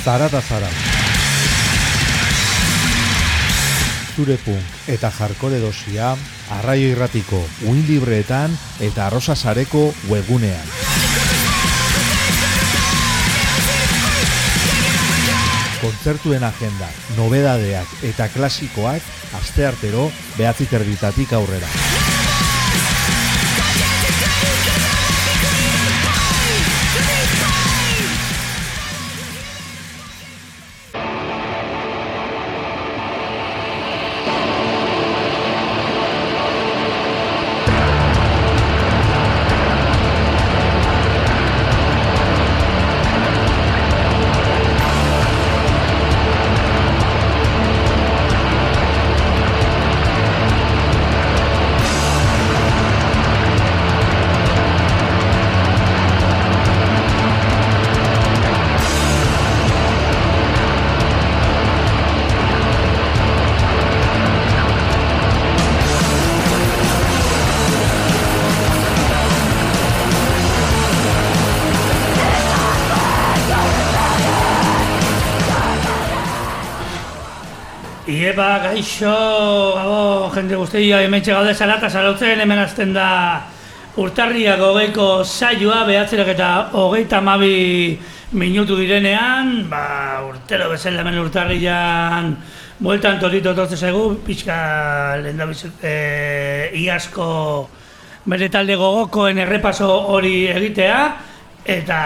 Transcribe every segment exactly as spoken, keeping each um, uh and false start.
Zarata zara. Zure punk eta jarkore dosia Arraio Irratiko uin libreetan eta Arrosa Sareko webgunean. Kontzertuen agenda, nobedadeak eta klasikoak asteartero behatzi terditatik aurrera. Iepa, gaixo, gabo, jende guztia, hemen txegaude Zarata zarautzen, hemen azten da urtarriak hogeiko saioa, behatzerak eta hogeita hamabi minutu direnean, ba, urtero bezala hemen urtarrian, bueltan torito tortze zaigu, pixka lehen da bizit, e, iazko bere talde gogokoen errepaso hori egitea, eta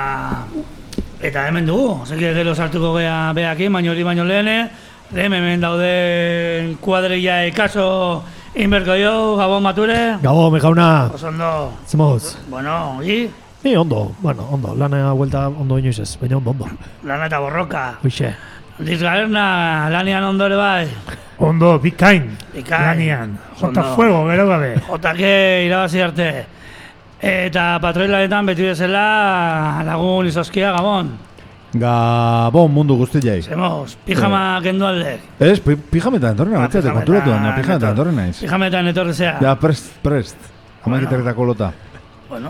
eta hemen dugu, zeki gero sartuko gea behakin, baino hori baino lehene, hemen dauden kuadrilla ekaso inberko jo, Gabon Mature. Gabon, me jauna. Oso ondo. Zemoz. Bueno, y? Ni ondo, bueno, ondo. Lana vuelta ondo inoiz ez, baina ondo, ondo. Lana eta borroka. Hoxe. Dizgaberna, lanian ondo ere bai. Ondo, bikain. Bikain. Lanian. Jota fuego, gero gabe. Jotake irabazi arte. Eta patroilaretan beti bezala lagun izoskia, Gabon. Gabon mundu guztiai. Zemoz, pijama kendu aldek. Ez, pijametan etorren abetzea, te konturatu da, pijametan etorren naiz. Pijametan etorre zea. Ja, prest, prest. Hamaiketarretako lota. Bueno.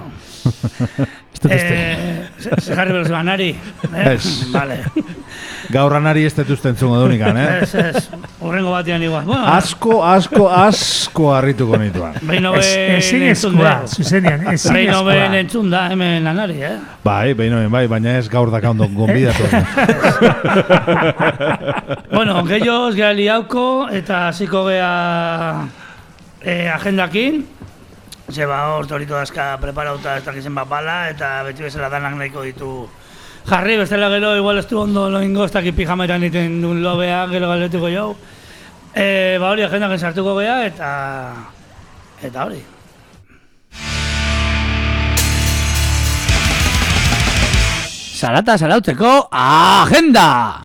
Eh, se jarri beros banari. Ez. Vale. Gaur anari ez detuzten zungo dunikan, eh? Ez, ez. Urrengo batean igual. Bueno, asko, asko, asko harrituko nituan. Behin hoben entzun da. Zuzenean, ezin Behin eskua. hoben entzun da, hemen lanari, eh? Bai, behin hoben, bai, baina ez gaur daka ondo gonbidatu. Bueno, gehiagoz, geha liauko, eta hasiko geha eh, agendakin. Zeba hor torito dazka preparauta ez dakizen bat bala, eta beti bezala danak nahiko ditu jarri, bestela gero, igual ez du ondo loingo, ez dakit pijametan iten duen lobea, gero galdetuko jau. E, ba hori agendakin sartuko geha, eta... eta hori. Zarata zarautzeko agenda!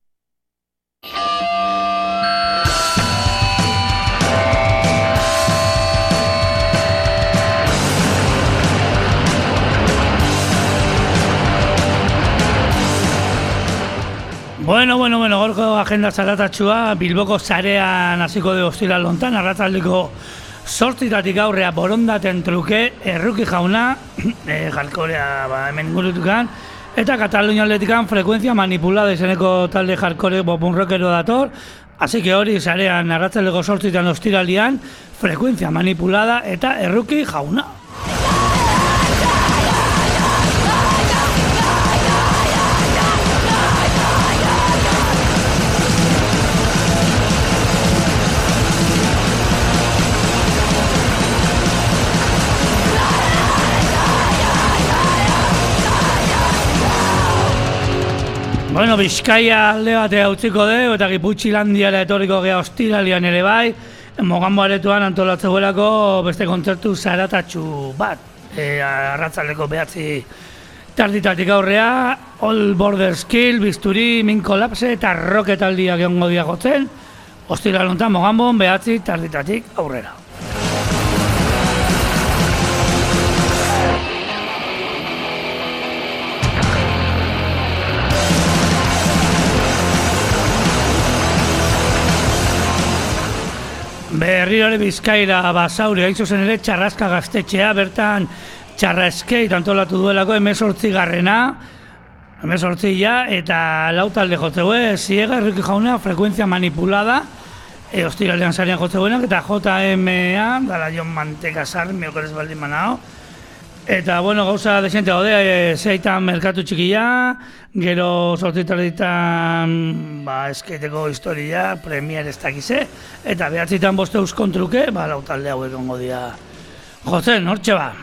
Bueno, bueno, bueno, gorko agenda zaratatxua, Bilboko zarean hasiko de ostira lontan, arratzaldeko sortzitatik aurrea borondaten truke, erruki jauna, e, jarkorea ba, hemen ingurutukan, eta Katalunia atletikan frekuentzia manipulada izeneko talde jarkore bopun rockero dator, así que hori zarean arratzaldeko sortzitan ostiralian, frekuentzia manipulada eta erruki jauna. Bueno, Bizkaia alde batea utziko de, eta Giputxilandiara etorriko gea ostiralian ere bai, Mogambo aretoan antolatzeuelako beste kontzertu zaratatxu bat. E, arratzaldeko behatzi tarditatik aurrea, All Border Skill, Bisturi, Min Collapse eta Rocketaldiak egongo dia jotzen, ostiral honetan Mogambon behatzi tarditatik aurrera. Berriro ere Bizkaira Basauri, hain zuzen ere Txarraska gaztetxea, bertan Txarraskeit antolatu duelako hemezortzi garrena, hemezortzia, eta lau talde jotzeue, Ziega, Erriki Jauna, Frekuentzia Manipulada, e, ostiralean sarian jotzeuenak, eta J M A, dala Jon Manteka Sarri, miokorez baldin manao. Eta, bueno, gauza desente gaude, e, zeitan merkatu txikia, gero sortzitarditan, ba, eskeiteko historia, premier ez dakize, eta behatzitan boste euskon truke, ba, lau talde hauek ongo dira jotzen, hortxe ba.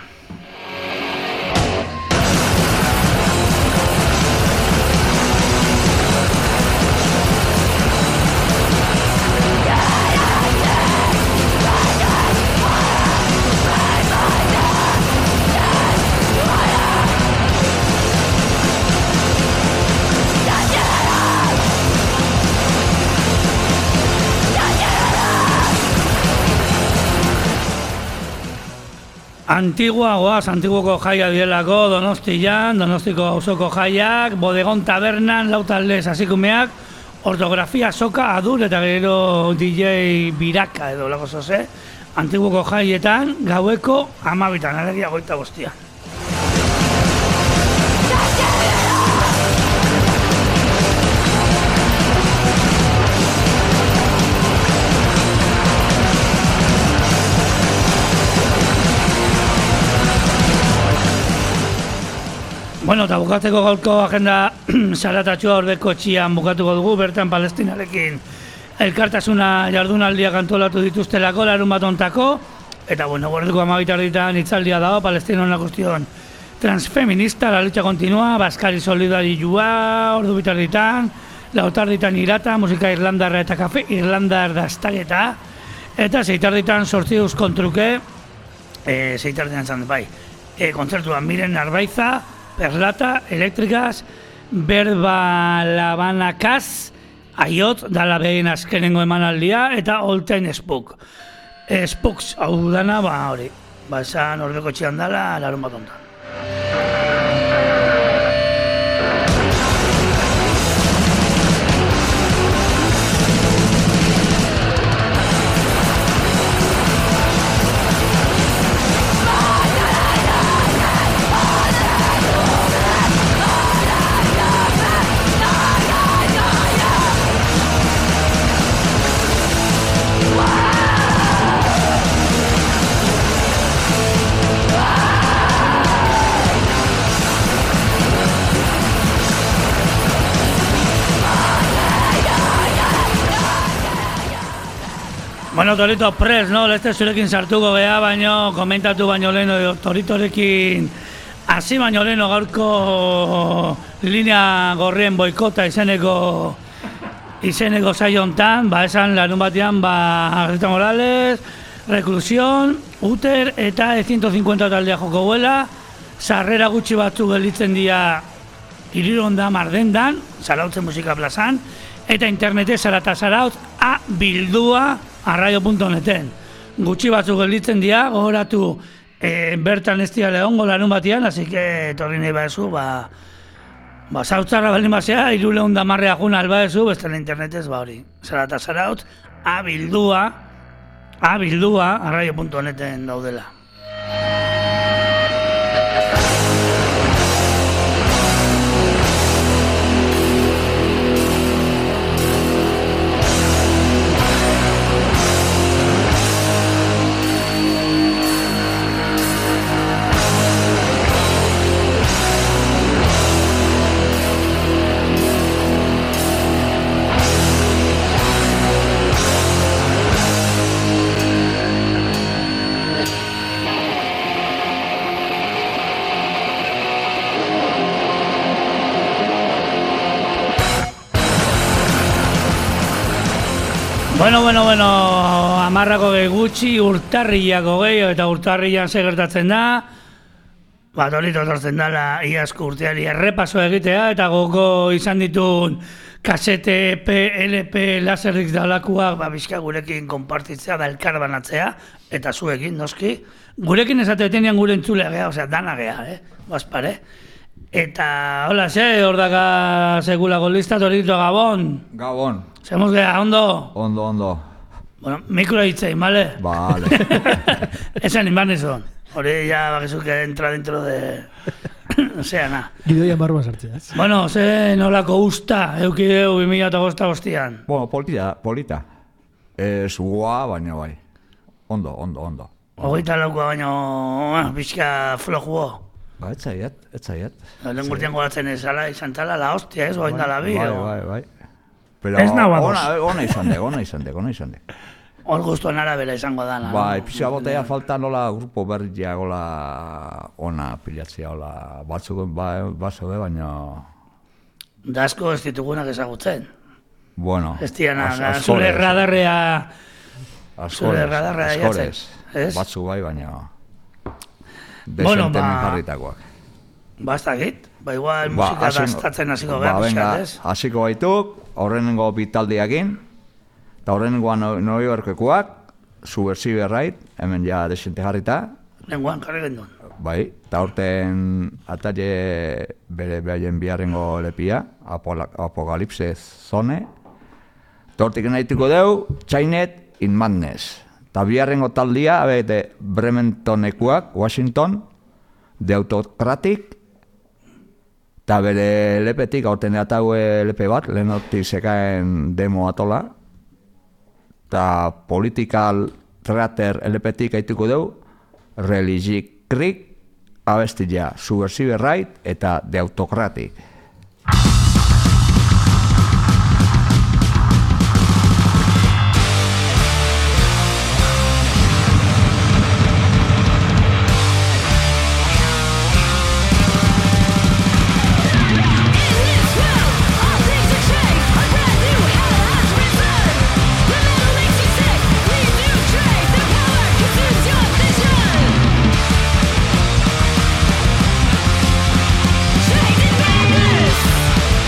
Antigua goaz, antiguoko jaia dielako, Donostian, Donostiko auzoko jaiak, Bodegon Tabernan, lau talde sasikumeak, ortografia soka, adur eta gero D J Biraka edo lako zoze, antiguoko jaietan, gaueko amabitan, alegia goita bostia. Bueno, eta bukatzeko gaurko agenda zaratatxoa Ordeko Etxean bukatuko dugu, bertan Palestinarekin elkartasuna jardunaldiak antolatu dituztelako larun bat ontako, eta bueno, Ordeko amabitarditan hitzaldia dago, Palestina una cuestión transfeminista, la lucha continua, Baskari solidarioa, ordu bitarditan, lautarditan irata, musika irlandarra eta kafe irlandar daztageta, eta zeitarditan sortzi euskon truke, e, zeitarditan zan, bai, e, kontzertuan Miren Arbaiza, Perlata, Elektrikaz, Berba Labanakaz, Aiot, dala behin azkenengo emanaldia, eta All Time Spook. E, Spooks, hau dana, ba hori, ba esan Ordeko Etxean dala, larun bat ontan. Bueno, Torito Press, no? Leste zurekin sartuko geha, baino komentatu baino leheno Toritorekin hasi baino leheno gaurko linea gorrien boikota izeneko izeneko saio hontan, ba esan larun batean, ba Rita Morales, Reclusión, Uter eta E ciento cincuenta taldea joko guela, sarrera gutxi batzu gelditzen dira Irironda Mardendan, Zarautzen Musika Plazan, eta internetez zarata zarautz a bildua arraio punto neten. Gutxi batzuk gelditzen dira, gogoratu e, bertan ez dira lehongo larun batean, así que torri nahi baezu, ba, ba zautzarra baldin basea, iruleun damarrea juna albaezu, bestela internetez, ba hori, zarata zarautz a bildua, a bildua arraio punto neten daudela. Bueno, bueno, bueno, amarrako gehi gutxi, urtarriako gehi, eta urtarrian ze gertatzen da, bat horito tortzen dala iazko urteari errepaso egitea, eta goko izan ditun kasete, P, L P, laserrik dalakuak, ba, bizka gurekin konpartitzea da elkarbanatzea, eta zuekin, noski. Gurekin esatetenean gure entzulea geha, osea, dana geha, eh, bazpare. Eta, hola, ze, hor daka segulako lista, torito Gabon. Gabon. Zemuz geha, ondo? Ondo, ondo. Bueno, mikro hitzein, bale? Bale. Esan inbarnizun. Hori ya bakizu que entra dentro de... O sea, na. Gidoia marruan sartzea. Bueno, ze nolako usta eukideu bi mila hogeita bostean. Bueno, polita, polita. Ez goa, baina bai. Ondo, ondo, ondo. Hogeita laukoa baino, pixka flojuo. Ba, ez zaiet, ez zaiet. Lehen gurtian gogatzen ezala, izan tala, la hostia, ez, goain dala bi. Bai, bai, bai. Pero Ez nago ados. ona, ona izan dek, ona izan dek, ona izan dek. Hor guztuan arabela izango dana. Bai, pixka botea falta nola grupo berria gola ona pilatzea, gola batzuk ba, bazo be, baina... Da asko ez ditugunak ezagutzen. Bueno, Ez diana, as- zure askorez, radarrea... askorez, zure radarra askorez. ez? Batzu bai, baina... Bueno, Desenten ba- jarritakoak. Bastakit, ba igual Ba, musika hasen- dastatzen hasiko ba, gara, venga, pixkat, ez? hasiko baituk, horrenengo bitaldiakin, eta horrenengoan New Yorkekoak, Subversive Right, hemen ja desente jarrita, Lenguan, karri gendun. bai, eta horten ataile bere behaien biharrengo lepia, Apola- Apocalypse Zone, eta hortik nahituko deu, Chained in Madness. Eta biharrengo taldia, abete, Brementonekuak, Washington, The Autocratic, eta bere lepetik, aurten ataue lepe bat, lehen hortik zekaen demo atola, eta Political Theater lepetik aituko deu, Religic Creek, abestia, Subversive Right, eta The Autocratic. Chained in madness.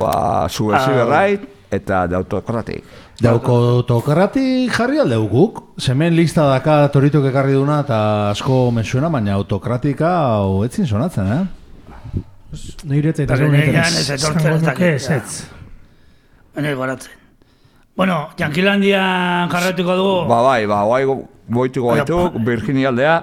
Ba, Subversiberrait eta The Autocratic. The Autocratic jarri aldeu guk. Hemen lista daka Toritok ekarri duna eta asko mensuena, baina Autocratica hau etzin sonatzen, eh? Niretzen eta Eta zegoen negan interes. ez etortzen ez dakit. Ez, ez. Baina goratzen. Bueno, Jankilandian jarratuko dugu. Ba, bai, ba, guai boituko gaitu, Virginia aldea.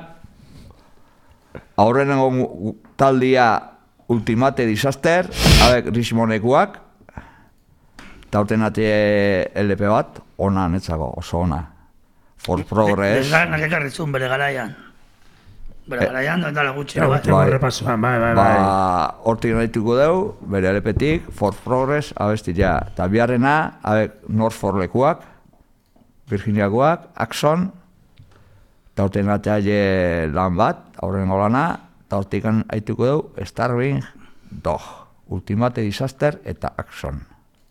Aurrenengo taldia Ultimate Disaster, abek Rismonekuak. Eta urten ati L P bat, ona netzago, oso ona. For Progress. Desganak ekarrizun bere garaian. Bere garaian, doen dala gutxi. Eta bai. urteko Bai. repasoa, bai, bai, bai. Ba, hortik nahituko deu, bere L P-tik, For Progress, abestia. Eta biharrena, abek North for lekuak, Virginiakoak, Axon, eta horten atea lan bat, aurrengo lana, eta hortik nahituko deu, Starving Dog, Ultimate Disaster eta Axon.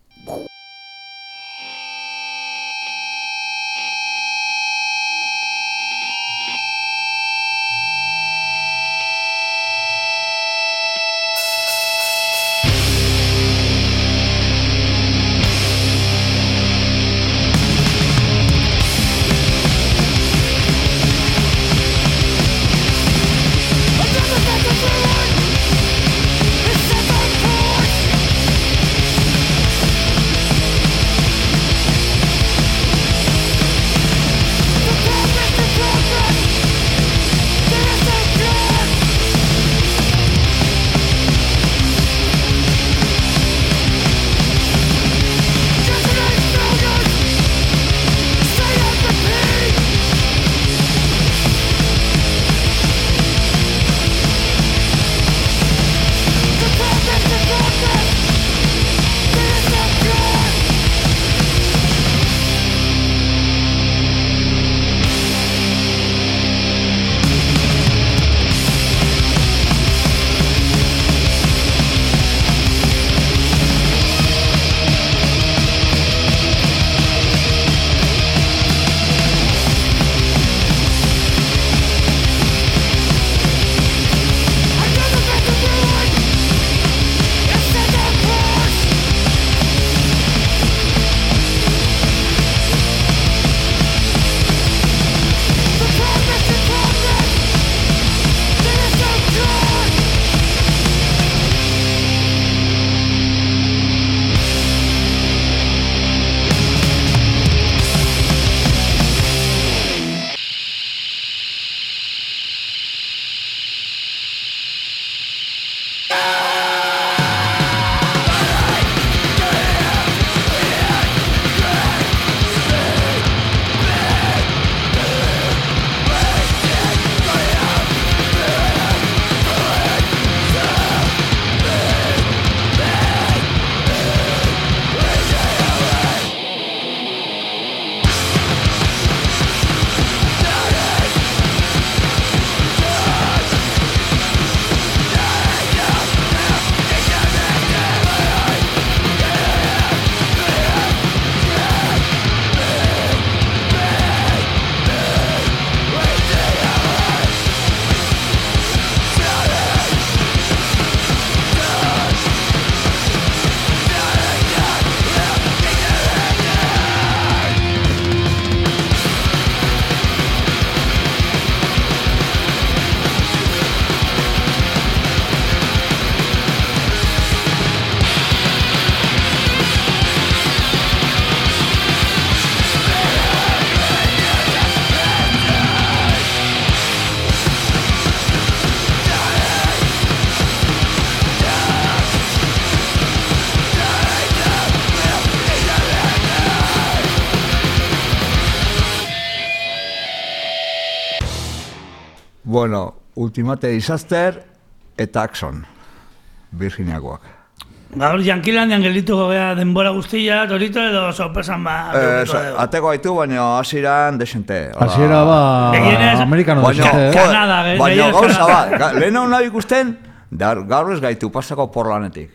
Bueno, Ultimate Disaster eta Axon, Virginiakoak. Gaur Jankilandian geldituko gea denbora guztia, Torito edo sorpresan ba... Eh, ateko gaitu, baina hasieran desente. Hasiera ba... Gehienez- Amerikano Baina, desente, eh? joder, Kanada, ge- baina gehienez gauza Kanada. bat, ga- lehen hau nahi ikusten, dar- gaur ez gaitu pasako porlanetik.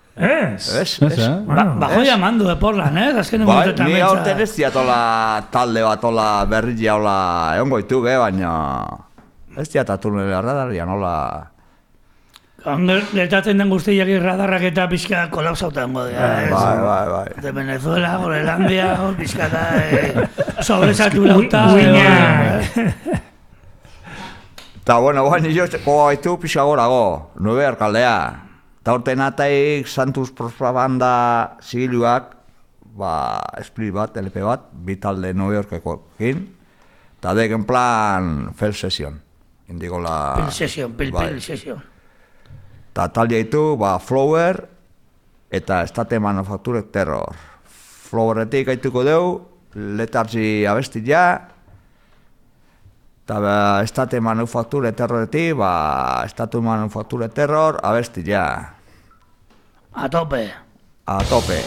Ez. Ez, Ez, ez. eh? Ba, bajoia mandu, eh, porlan, eh? Azken Bai, egunetan ni mentza. aurten ez diatola talde bat, ola berria, ola egon goituk, eh, baina ez diatatu nire radarian, ola... Gertatzen den guztiak radarrak eta pixka kolapsautan godea. Bai, bai, bai. De Venezuela, Groenlandia, pixka eta sobresaturauta. Eta, bueno, guain nio, gaitu pixka gorago, nueve alkaldea. Eta orten ataik Santos Propaganda zigiluak, ba, split bat, L P bat, bitalde New Yorkekoekin, eta deken plan fel session. Indikola... Pel session, pel, pel session. Eta talde ditu, ba, Flower eta Estate Manufacture Terror. Floweretik gaituko deu, Letargi abestia, eta ba, Estate Manufacture Terroretik, ba, Estate Manufacture Terror abestia. A tope. A tope.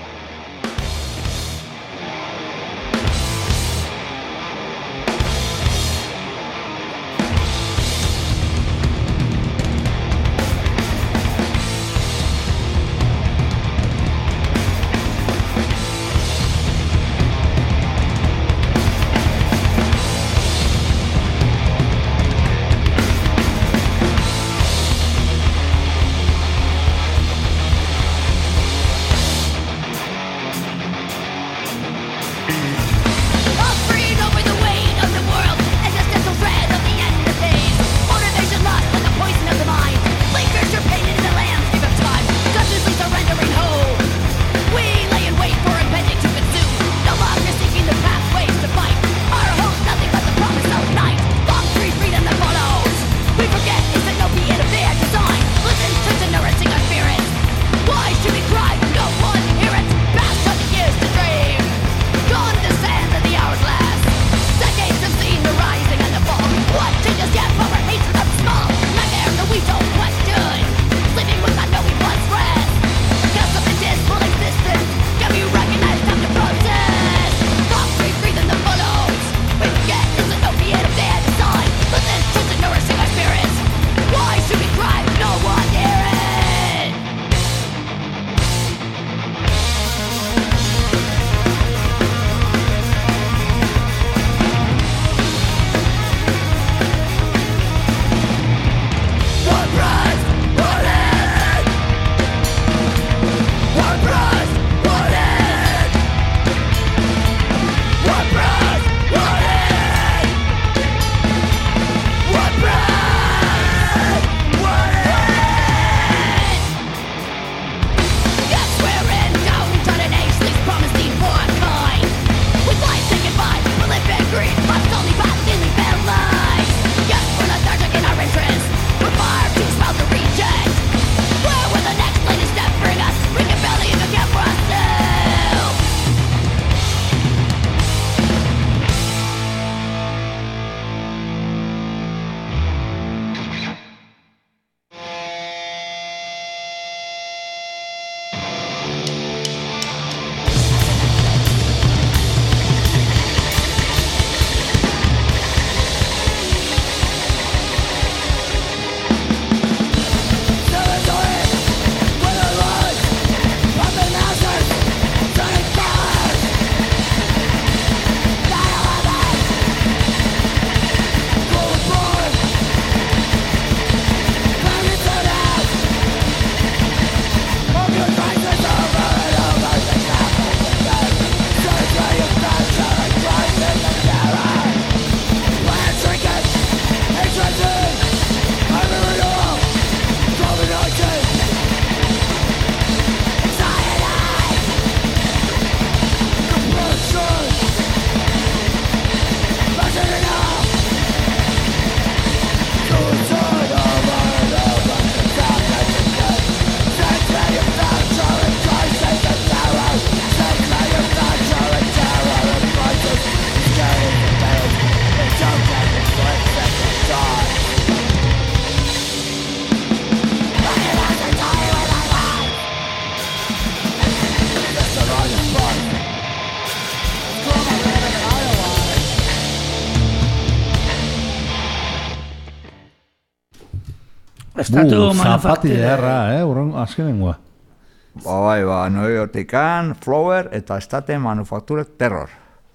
Estatu Bu, zapati manufacture. derra, eh, urren azkenengoa. Ba, bai, ba, New Yorkikan, Flower eta Estate Manufacture Terror.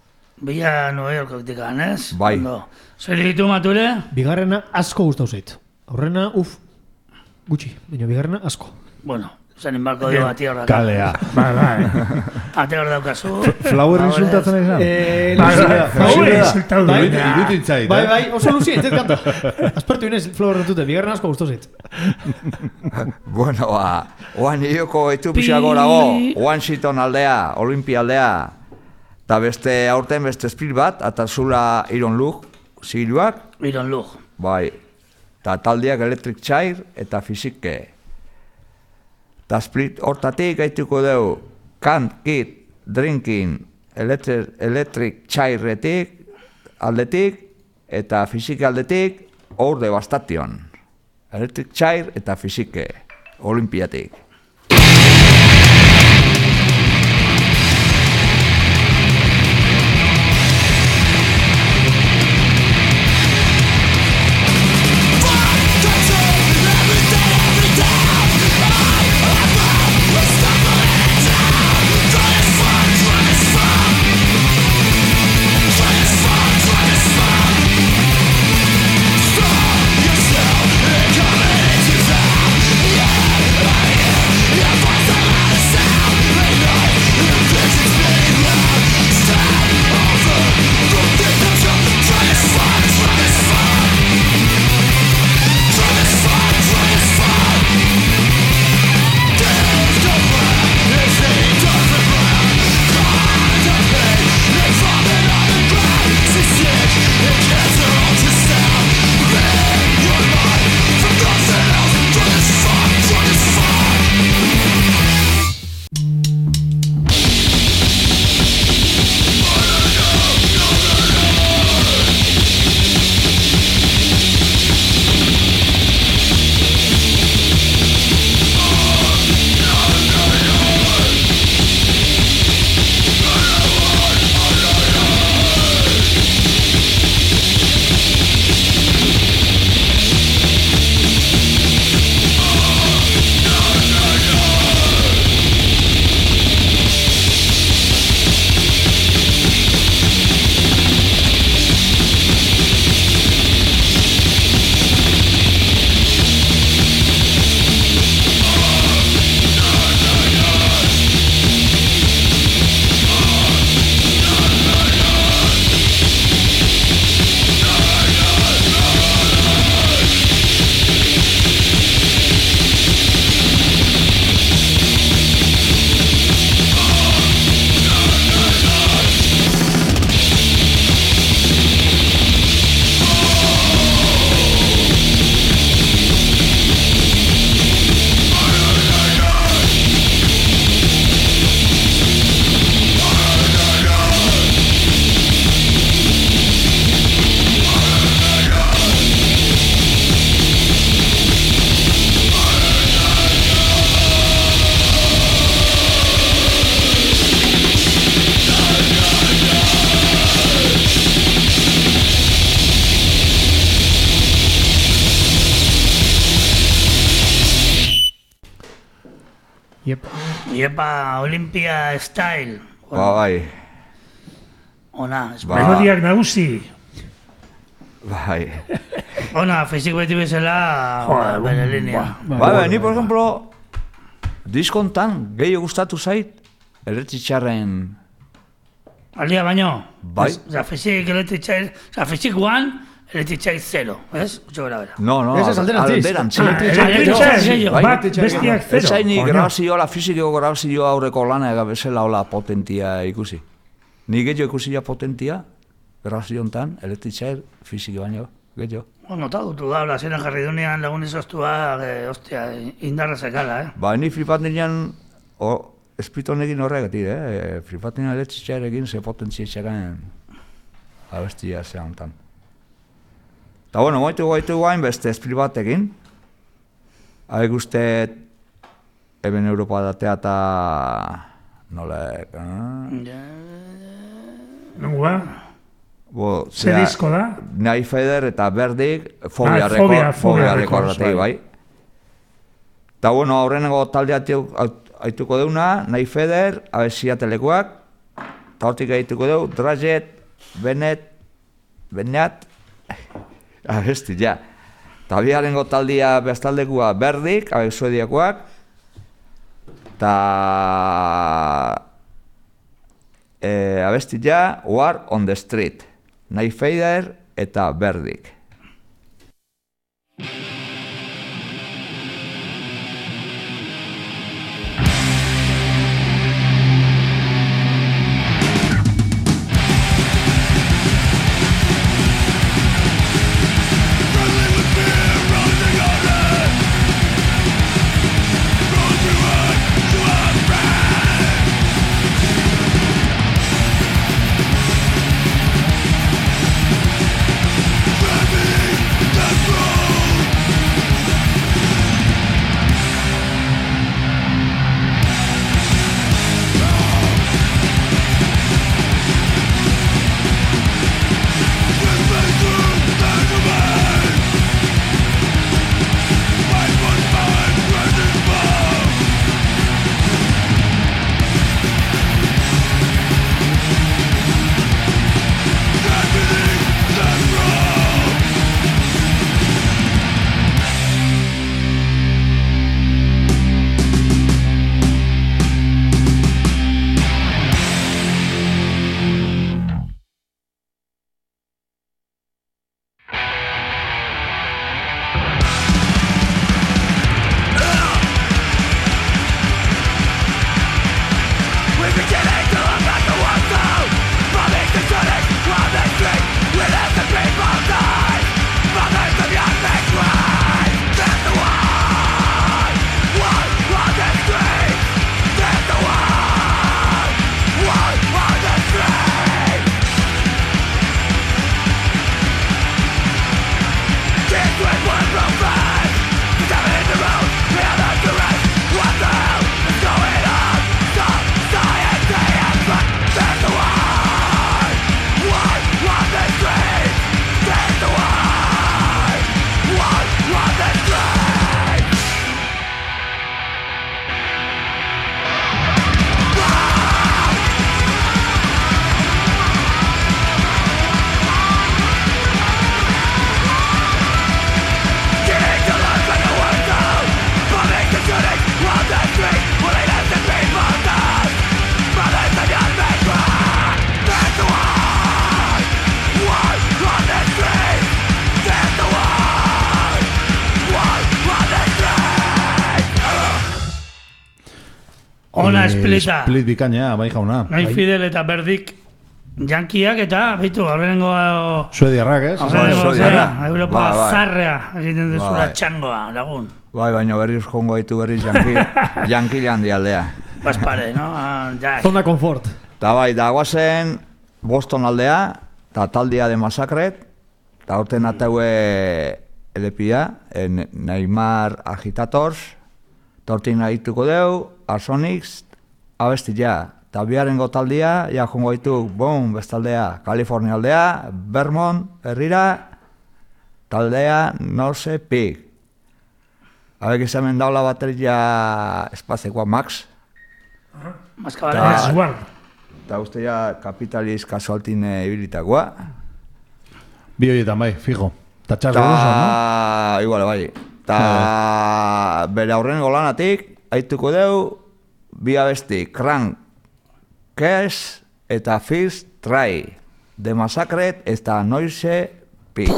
Bila New Yorketik ez? Bai. Zer ditu mature? Bigarrena asko gustau zait. Aurrena, uf. gutxi, baina bigarrena asko. Bueno, zanin balko dio ati horrak. Kalea. Bai, bai. Ate hor daukazu. Flower insultatzen ez da? Eh, Bai, Lucia, bai, Flower, bai, insultatu bai, dut. Irutin zait, bai, eh? bai, oso Lucia, entzet kanta. Aspertu inez, Flower dute, bigarrena asko guztu zait. Bueno, ba, oan ioko eitu pixak gorago, oan ziton aldea, Olimpia aldea, eta beste aurten beste esprit bat, eta zula Iron Lug, zigiluak, Iron Lug. bai, eta taldeak Electric Chair eta Fizike. Eta split hortatik gaituko dugu Can't Keep Drinking Electric, electric Chairretik aldetik eta Fizike aldetik Our Devastation. Electric Chair eta Fizike Olimpiatik. Yep. Iepa, Olimpia Style. Ba, bai, Ona, Ba. Melodiak nagusi. bai. ona, fizik beti bezala, Joder, bere linea. Bai, bai, ni, por ejemplo, diskontan gehiago gustatu zait, Eletritxarren, Aldia baino. Bai. Oza, fizik elektritxail, oza, fizik guan, elektritxail zero, ez? Utxo gara bera. no, no, Ez ez alderantziz. alderantziz. Ah, Elektritxail elektritxail, bai, bat bestiak Ez zero. zain ni Coño. grabazioa, fizikeko grabazioa aurreko lana ega bezala hola potentia ikusi. Ni gehiago ikusi ja potentia, grabazio honetan, Eletritxail, fiziki baino, gehiago. Bueno, nota dutu da, hola, zeren jarri dunean lagun izoztua, e, ostia, indarra zekala, eh? Ba, ni flipat nirean, o, espliton egin horregatik, eh? Flipat nirean Eletritxail egin ze potentzia etxekan abestia zea honetan. Eta bueno, moitu gaitu guain beste esplit bat egin. Haik uste, eben Europa datea eta nolek, eh? Nungua? Bo, Ze zera, disko da? Nahi Feder eta Berdik, Fobia Ah, rekord, Fobia, Fobia Fobia Records, rekordatik, bai. Eta bueno, aurreneko taldea haituko deuna, Nahi Feder, abezia telekoak, eta hortik haituko deu, Drajet, Benet, Benat, abesti, ja. Ta biarengo taldia bestaldekoa Berdik, hauek suediakoak, ta e, abestia War on the Street, Night Fader eta Berdik. Ona splita. Split bikaina, bai jauna. Nahi Fidel eta Berdik jankiak eta, bitu, horrengo... Suediarrak, ez? Horrengo, Suediarrak. Europa Bai, bai. zarrea egiten dezula Bai. txangoa, lagun. Bai, baina berriz jongo haitu berriz janki, jankile handi aldea. Baspare, no? Ah, ja. Zona confort. Ta bai, da guazen Boston aldea, eta taldea de Masakret, eta horten ataue elepia, en Neymar Agitators, eta hortin nahituko deu, Arsonix, abestia, eta biarengo taldea, ja jongo haitu, bom, bestaldea, Kalifornia aldea, Vermont, herrira, taldea, Norse Pig. Habek izamen daula bateria espazekoa Max, Maskabale. Ta- Juan. eta uste ja kapitaliz kasualtin ibilitakoa. Bi horietan bai, fijo. Ta txas Ta, goroso, no? igual, bai. Ta, bere aurrengo lanatik, haituko deu, bi abesti, Crank, Kes eta First Try, The Massacred eta Noise Pig.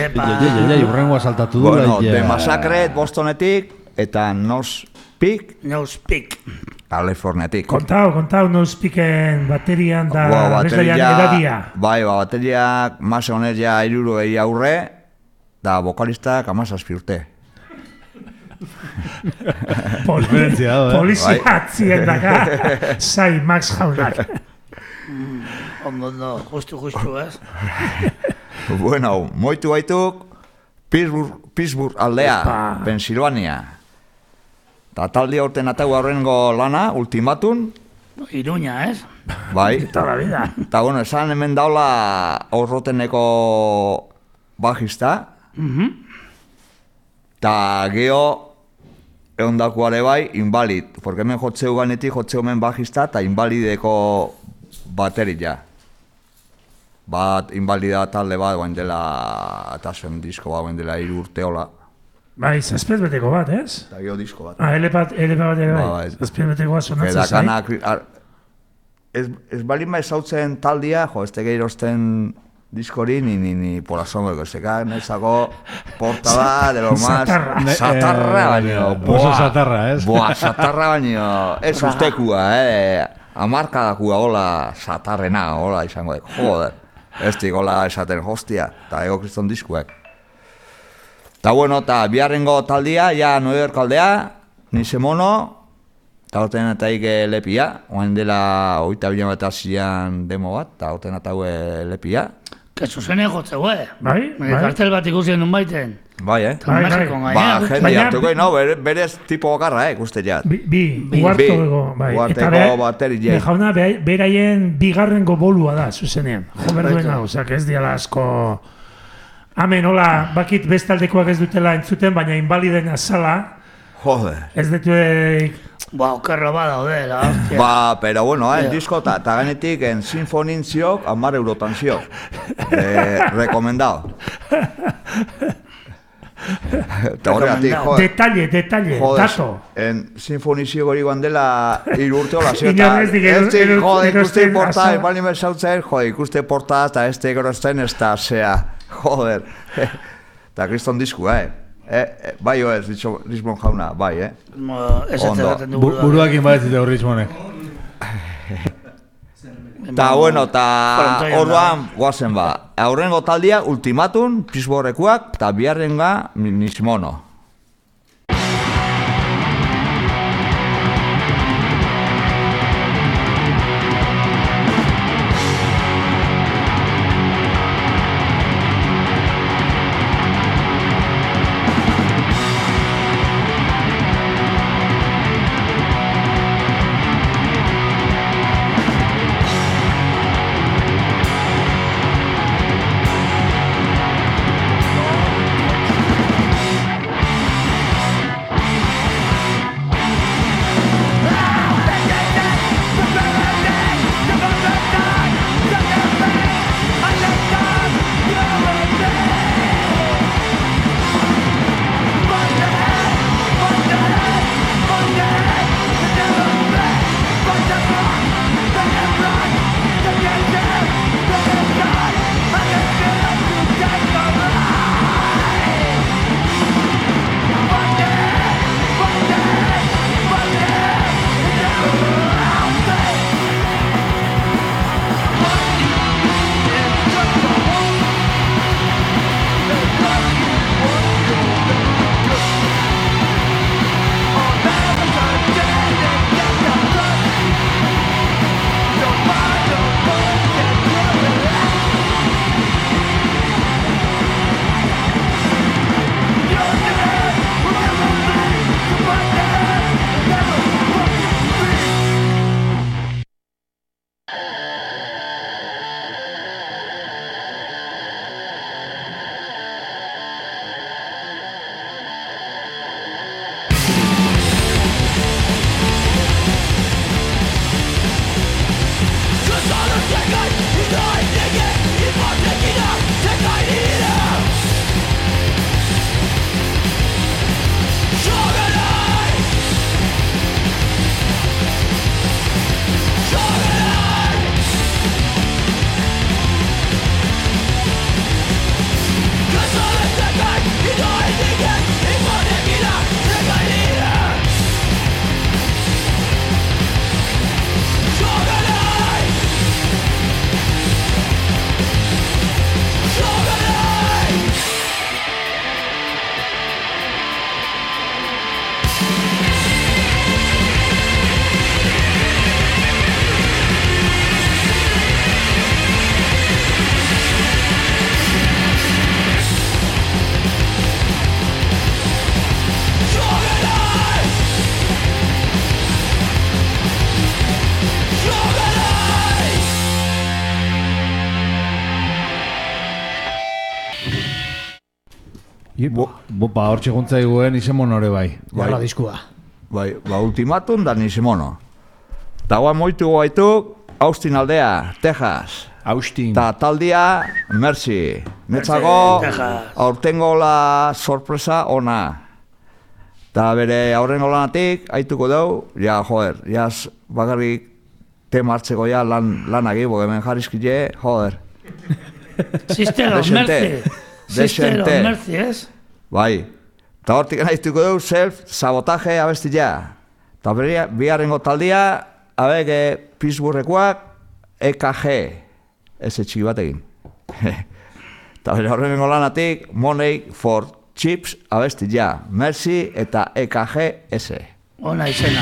Iepa. Ja, ja, ja, urrengoa saltatu du. Bueno, The Massacre Bostonetik eta Nose Peak No speak. Californiatik. Kontau, kontau, no speaken baterian da Ba, bezlaian bateria, edadia. bai, ba, bateriak mase honez ja iruro egi aurre, da vokalistak amazazpi urte. Poli, Diferentzia dago, eh? polizia Bai. atzien daka, zai Max jaunak. Ondo, ondo, justu, justu, ez? Bueno, moitu baituk Pittsburgh, Pittsburgh aldea, Epa. Pensilvania. Ta talde horten atau aurrengo lana, ultimatun, Iruña, ez? bai. Toda la vida. Ta bueno, esan hemen daula horroteneko bajista, ta geho eondakoare bai, invalid, porque hemen jotzeu ganetik jotzeu hemen bajista, ta invalideko bateria. Bat invalida talde bat, bain dela, eta zen disko bat, bain dela hiru urte hola. Bai, zazpez beteko bat, ez? Eta geho disko bat. Ah, elepat, elepat bat ere Ba, bai. bai. Zazpez beteko bat sonatzen zai. Edakanak, ar- ez, ez balin ba ezautzen taldia, jo, ez tege irosten diskori, ni, ni, ni por asombreko, zeka nezako portada de lo más... Satarra. Ne- Satarra eh, baino, oso satarra, ez? Boa, satarra baino, ez ustekua, eh, amarkadakua, hola, satarrena, hola, izango dek, joder, ez dik, hola, esaten hostia, eta ego kriston diskuek. Ta bueno, eta biharrengo taldia, ja New York aldea, nize mono, eta horten eta ike lepia, oain dela oita bilan bat azian demo bat, eta horten eta lepia. Que zuzene jotzeu, eh? Bai, Nire bai. kartel bat ikusien nun baiten. Bai, eh? Eta Bai, Mexiko bai. Ba, gaina. jende Baina- hartuko, no, bere, berez tipo bakarra, eh, ikuste jat. Bi, bi, Bi. uarto Bi. ego, bai. Uarteko Eta be- bateria. be jauna, be- beraien bigarrengo bolua da, zuzenean. Jo berduena, Baita. osea, que ez diala asko... Hemen, hola, bakit bestaldekoak ez dutela entzuten, baina invaliden azala, Joder. ez dutuek... Ba, okerro bada, odela, hostia. Ba, pero bueno, eh, Ja. disko eta ta ganetik en sinfonin ziok, amar eurotan ziok. Eh, recomendado. Eta horregatik, Recomendado. joder. Detalle, detalle, Joder, dato. en sinfonizio hori guandela irurte hola zio, Inor eta ez dik, ez ero- dik, ero- jode, ikuste erosten porta, azala. bali mesautzen, jode, ikuste porta, eta ez dik erosten ez da, zea, joder. Eta kriston diskua, eh? Eh, eh, bai o ez, ditxo, Lisbon jauna, bai, eh? Mo, ez Ondo. ateratzen du Bu, burua. buruakin badezite horrizmonek. Ta bueno, ta Frontoian orduan guazen ba. Aurrengo taldia ultimatun, Pittsburghekuak, ta biharrenga Nismono. Bo, bo, ba, hor txeguntzaiguen izemon hori bai. Jala diskua. Bai, ba, ultimatum da nizimono. Ta guan moitu gaitu, Austin aldea, Texas. Austin. Ta taldia, Merci. Netzago, aurtengo la sorpresa ona. Ta bere aurrengo lanatik, haituko dau, ja, joder, ja, bakarrik tema hartzeko ja lan, lanagi, boge hemen jarrizkile, joder. Sistero, Merci. Sistero, Merci, ez? Bai. Ta hortik haituko dau, self-sabotaje abestia. Ta bere, biharrengo taldia, abek, e, Pittsburghekoak, E K G. Ez etxiki batekin. Ta bere aurrengo lanatik, Money for Chips abestia, Merci eta E K G S. Ona izena.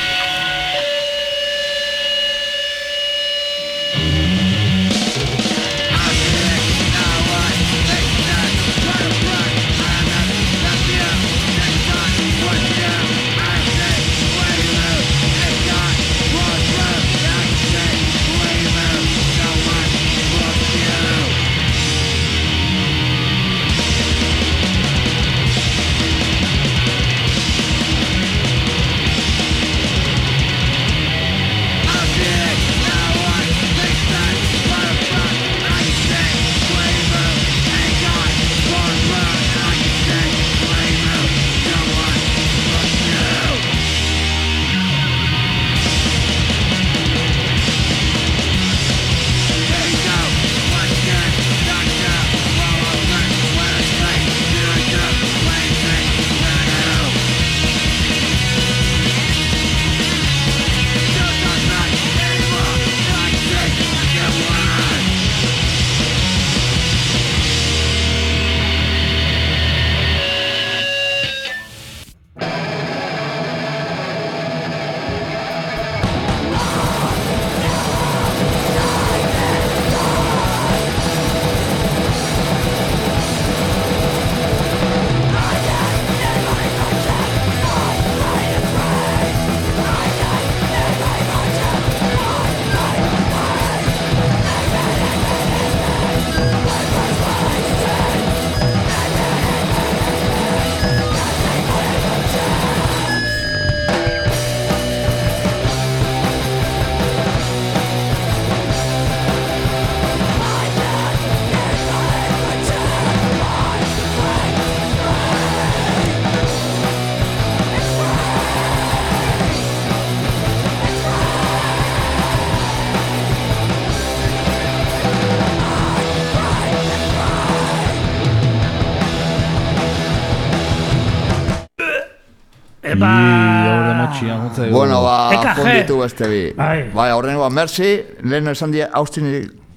Bueno, ba, konditu beste bi. Bai. Bai, horren ba, Merci, lehen esan die Austin...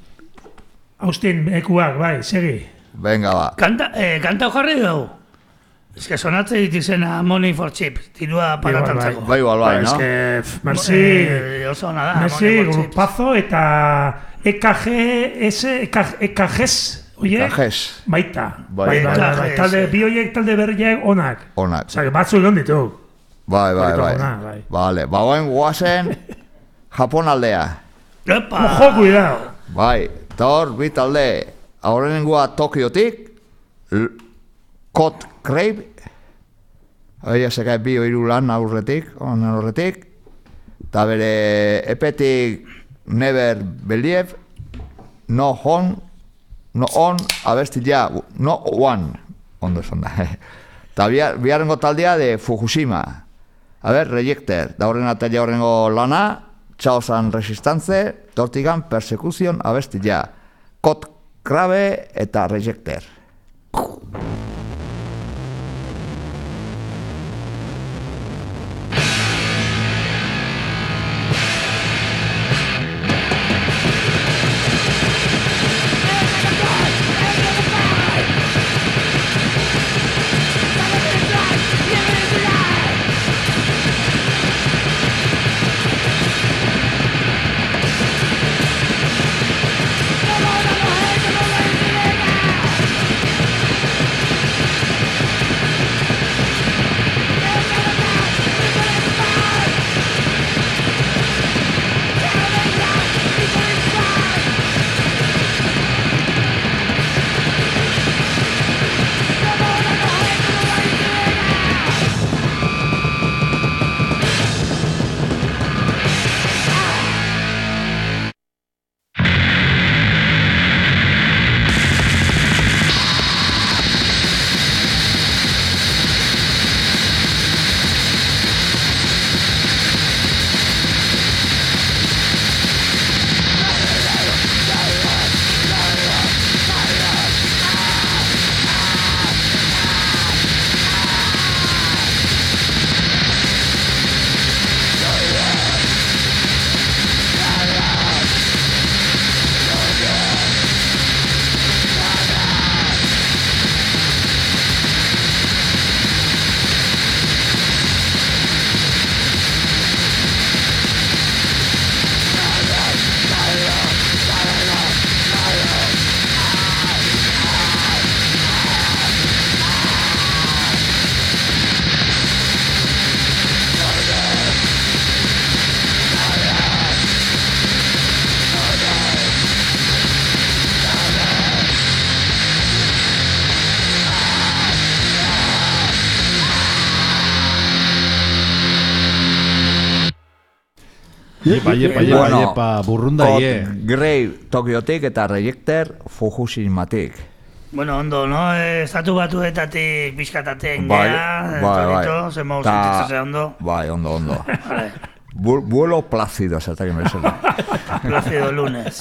Austin, ekuak, bai, segi. Venga, ba. Kanta, eh, kanta jarri dugu. Ez que sonatze ditizena Money for Chips, tirua pagatantzako. Bai, bai, bai, no? Ez que, Merci, Eh, oso ona da, Merci, Money for Chips. grupazo eta E K G S, E K G S, oie? E K G S. Baita. Bai, Bai, bai, bai. bai, talde, bi oiek talde berriak onak. Onak. Osa, batzu egon ditu. Bai, bai, Horretu bai. ona, bai. Vale, ba, oen guazen Japon aldea. Epa! Ojo, cuidado. Bai, eta hor, bi talde, aurrenengoa Tokiotik, L- Code Crave, Aia seka bi oiru lan aurretik, onan aurretik, eta bere epetik Never Believe, No On, No On, abestia, No One, ondo esan da. Eta biharrengo taldea de Fukushima. A ber, Rejecter, da horren atalia horrengo lana, Chaosan Resistance, Tortigan Persecution abestia, Code Crave eta Rejecter. Iepa, iepa, iepa, Bueno, iepa, burrunda Code ie. Grey Tokiotik eta Rejecter Fukushimatik. Bueno, ondo, no? Estatu batuetatik pixkataten Bai, gea, bai, bai. torito, zemo Ta- sentitzen ondo. Bai, ondo, ondo. Bu- Vuelo plácido, zertak inbezela. Plácido lunes.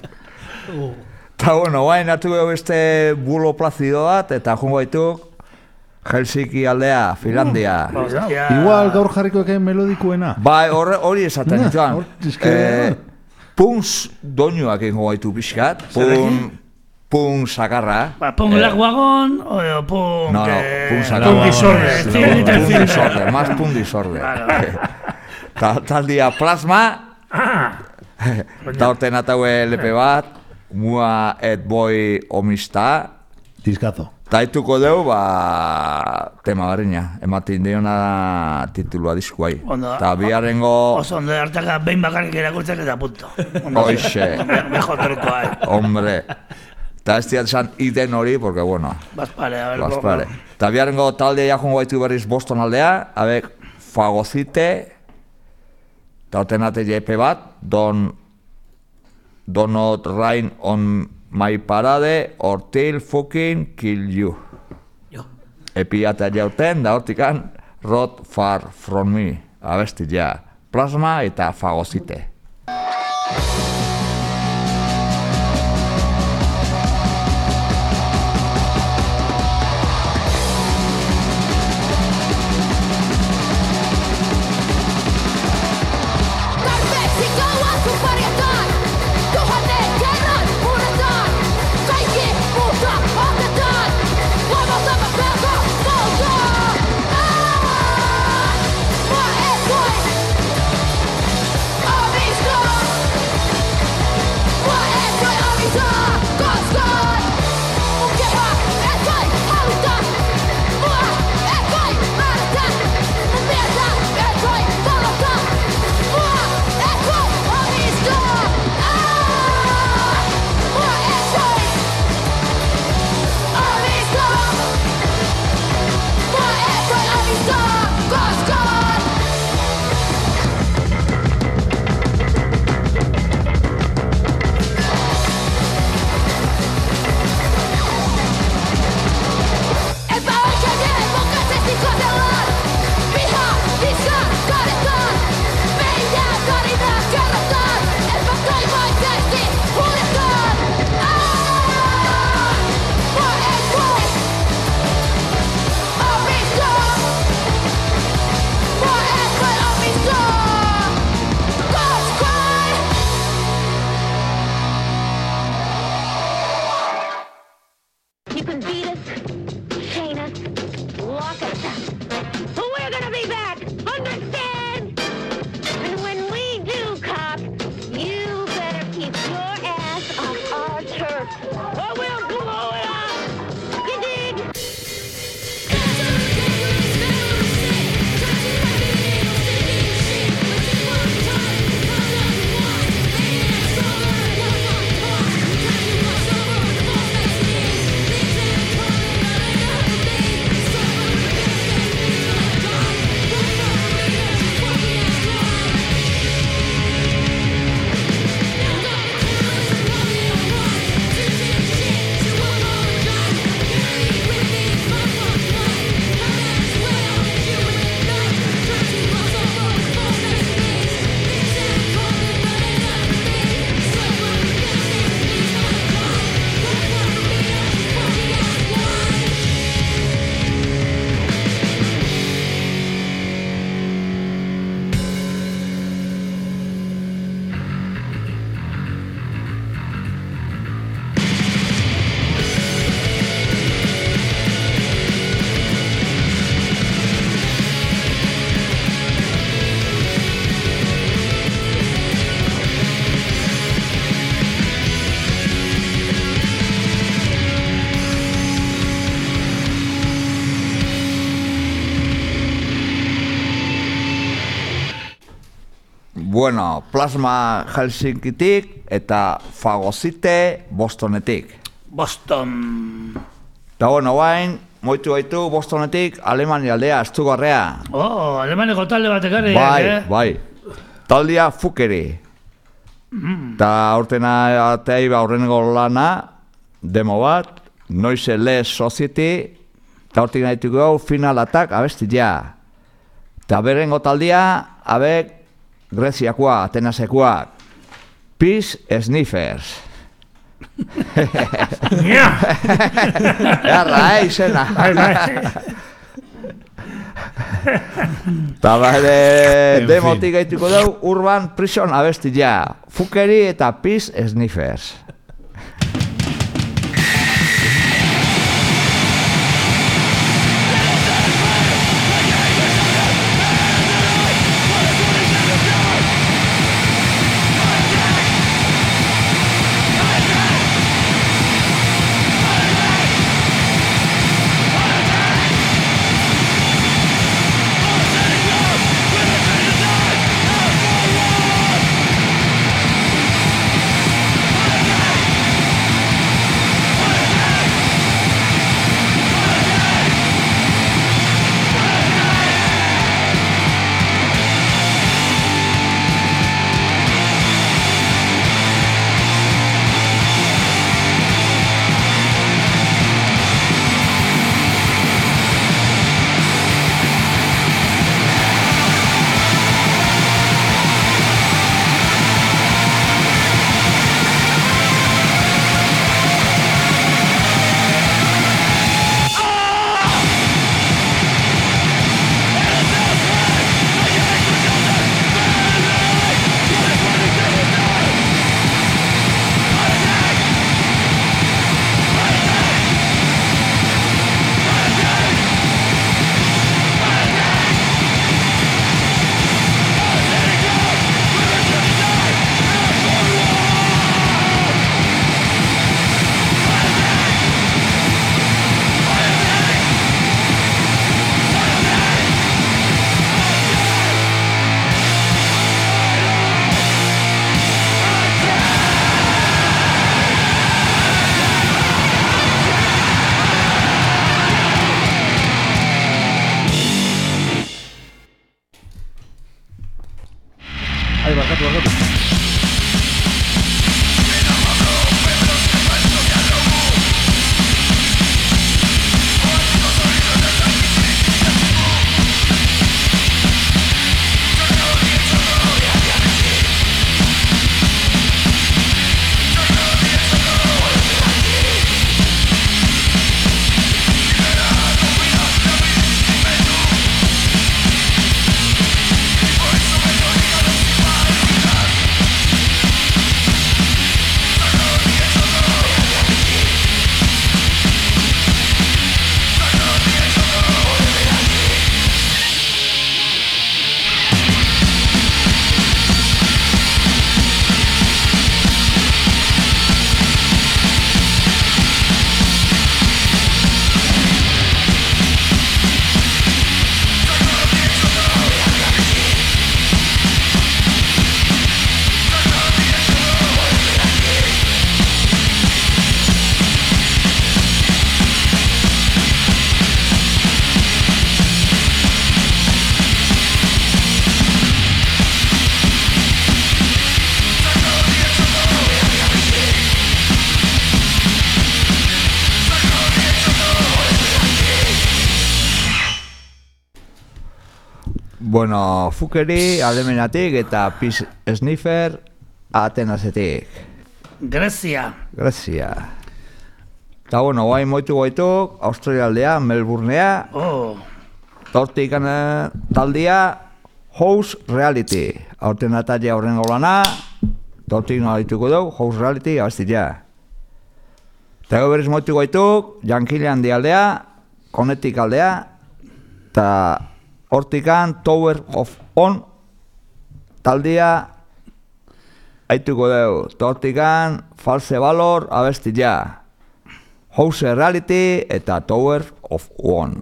Ta bueno, bain hartu gau beste bulo plazido bat, eta jungo baituk Helsinki aldea, Finlandia. Hostia. Igual gaur jarriko eken melodikuena. Bai, horre- hori esaten Na, dituan. hor- eske- Eh, Punz doinuak egingo baitu pixkat, pun, pun sakarra. Ba, punk Eh, lag wagon, o punk... No, no, eh, pun sakarra. Punk disorde. Steel Little Pun Fear. disorde, más pun disorde. Ta- Taldia plasma, Ah, eta orten ataue lepe bat, mua et boi omista, Diskazo. taituko deu, ba, tema barriña, ematen diona titulua diskuai. Ondo. Ta biharrengo, Oso ondo hartaka behin bakarrik erakurtzen eta punto. Ondo. Hoxe. Mejo trukoa, eh. hombre, ta ez diat esan iden hori, porque bueno, Baspare, a ver. Baspare. Ta biharrengo talde jakungo baitu berriz Boston aldea, abek Fagocite, ta otenate jepe bat, don Don't not rain on my parade, or till fucking kill you. Jo. Epiata jauten, da hortikan, Rot far from me, abesti ja, plasma eta Fagocite. Tarpeeksi kauan kun parjataan, tuhannen kerran murretaan. Kaikki muuta otetaan, luovaltava pelko poltaa. Aa, mua et voi omistaa. Mua et voi omistaa koskaan. Mun kehoa et voi haluta. Mua et voi määrätä. Mun mieltä et voi vallata. Mua et voi omistaa. Aa, mua et voi omistaa. Mua et voi omistaa koskaan. Epäoikeudenmukaisesti kohdellaan. Vihaa, diskaa, kaadetaan. Meidän tarinaa kerrotaan. Epätoivoisesti huudetaan. Aa, mua et voi omistaa. Mua et voi omistaa koskaan. You can beat us, chain us, lock us up. But we're gonna be back, understand? And when we do, cop, you better keep your ass off our turf, or we'll blow it up. You dig? Bueno, plasma Helsinkitik eta Fagocite Bostonetik. Boston. Ta bueno, bain, moitu baitu Bostonetik Alemania aldea, Estugarrea. Oh, Alemaneko talde bat ekarri. Bai, eh? bai. taldea Fukeri. Eta aurtena atei aurrengo lana, demo bat, Noise Less Society, eta hortik nahituko gau finalatak abestia. Eta berengo taldea, abek Greziakoa, Atenasekoak, Peace Sniffers. Garra, eh, izena. Eta bade demotik gaituko dugu Urban Prison abestia, Fukeri eta Peace Sniffers. Bueno, Fukeri Alemenatik eta Peace Sniffer Atenasetik. Grezia. Grezia. Eta bueno, guain moitu goituk, Australialdea, Melbournea. Oh. Tortik taldea, House Reality. Aurten atalia horrengo lana, tortik nolituko dugu, House Reality abestia. Eta berriz moitu goituk, Jankilean aldea, Konetik aldea, eta hortikan Tower of On taldea aituko dugu. Hortikan False Valor abestia. House Reality eta Tower of One.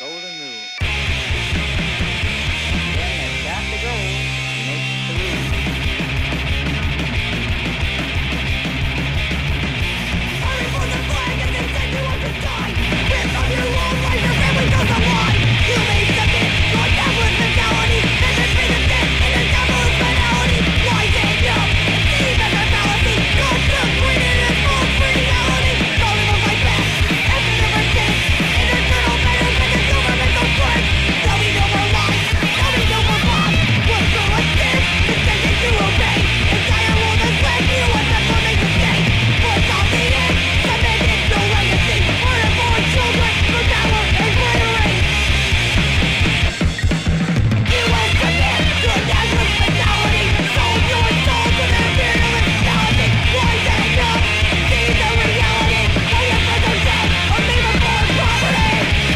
golden rule. When they got the goal, makes the rule. Hurry for the flag and they said you want to die. Here come your own life, your family goes alive. You may submit to a capitalist mentality. And then pay the debt in a capitalist mentality. Wise and young, and see that their fallacy. Goes to green in its full reality. Don't live like that. After never change. Internal matters make a governmental break. There'll be no more lies. There'll be no more bombs. What's so like this? It's taken to obey. Entire world has left you and that's what makes a mistake. What's all the end? Submitted no legacy. Murder for children, for power and slavery. You will submit to a nationalist mentality. Sold your soul to the imperialist mentality. Wise and young, see the reality. All your friends are dead or leave them for property.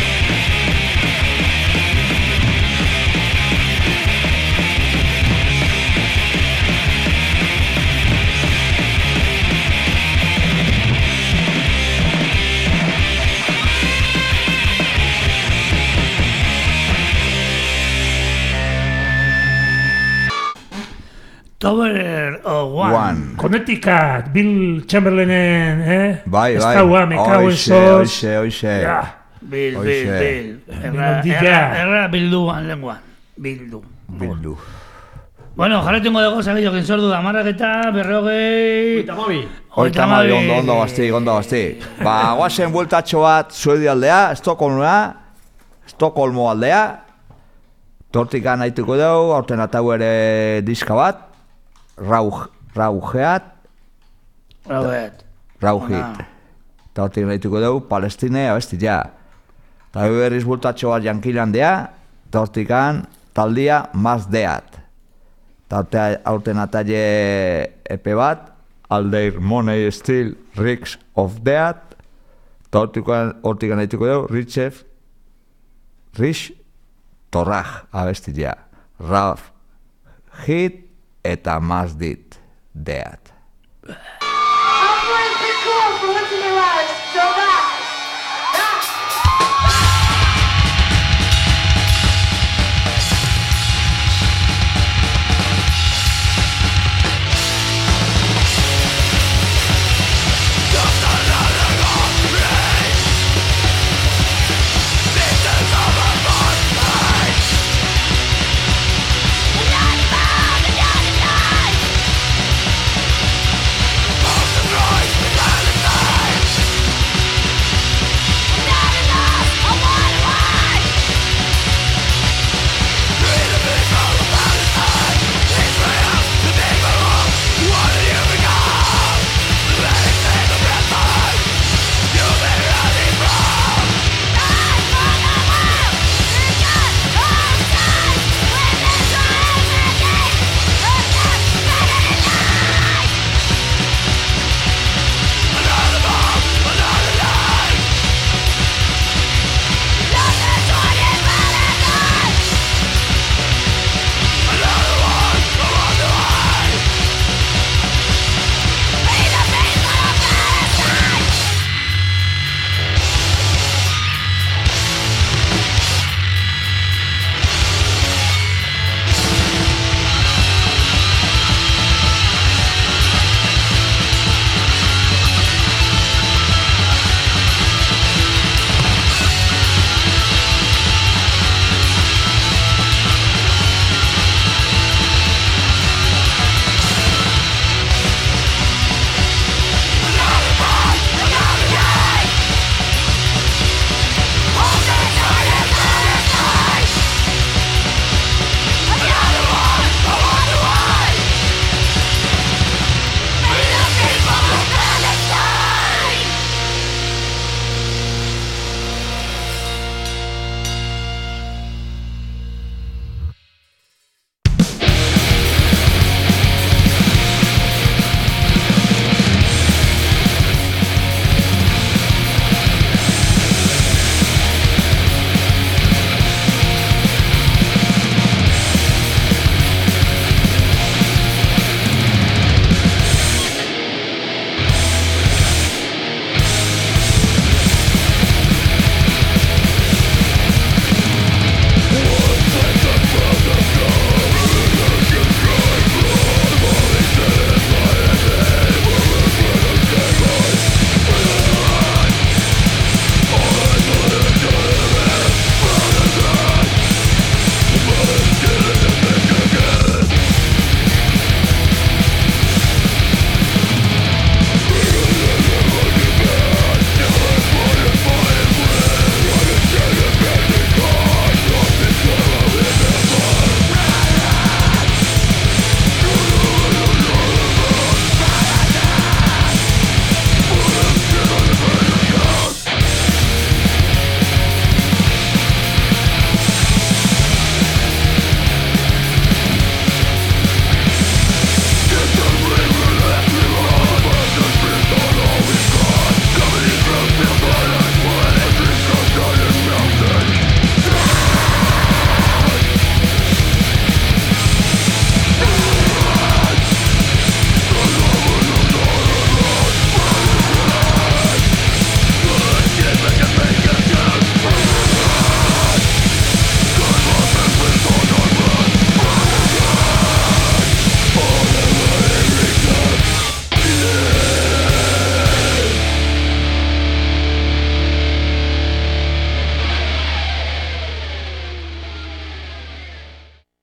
Tower of One. One. Connecticut, Bill Chamberlainen, eh? Bai, Ez bai. daua, me cago en Oixe, sos. oixe, oixe. Ja. Bil, bil, Hoxe. bil. Erra, Menondik erra, ja. erra bilduan lenguan. Bildu. Bildu. Bueno, jarretungo dugu sagillo que sordu da marrak eta berrogei... Oita mabi. Oita mabi, ondo, ondo basti, ondo basti. Ba, guazen bueltatxo bat Suedi aldea, Estokolmoa, Estokolmo aldea. Tortikan haituko dugu, aurten atau ere diska bat. Rauj, raujeat, Robert. raujit. Eta hortik nahituko dugu, Palestine abestia. Eta berriz bultatxo bat jankilandea, eta hortikan taldia mazdeat. Eta aurten ataile epe bat, Aldeir Money Still Rigs of Deat, eta hortik nahituko dugu, Richef, Rich Torraj abestia. Raf, Hit, eta mazdit deat. Not found, not alive.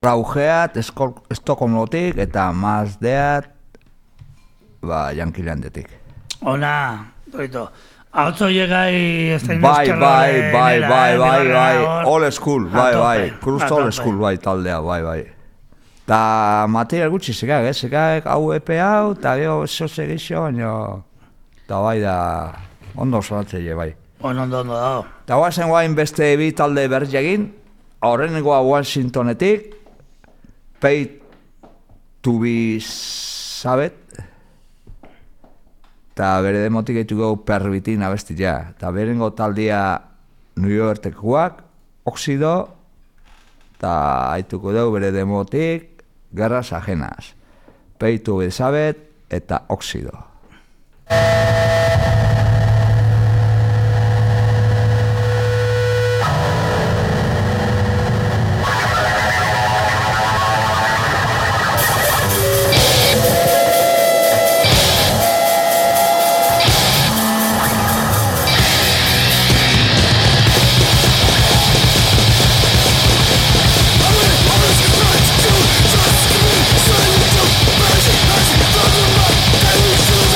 Taugeat, Estokolmotik eta Mazdeat, ba, Jankilandetik. Ona, Torito. Ahotzo llegai ez da Bai, bai, bai, bai, bai, bai, old school, bai, A bai, tope, Cruz a old tope. school, bai, taldea, bai, bai. Ta material gutxi zekak, eh, zekak hau epe hau, eta gero eso segixo, baina, eta bai da, ondo sonatzele, bai. Ondo, ondo, ondo dago. Eta guazen guain beste bi talde berri egin, horrengoa Washingtonetik, Pay to be Sabet, eta bere demotik egitu gau perbitin abestia. Eta berengo taldia New Yorkekoak, Oxido, eta haituko dugu bere demotik Guerras Ajenas. Pay to be Sabet eta Oxido. Silent, silent, silent, silent, silent, silent, silent, silent, silent, silent,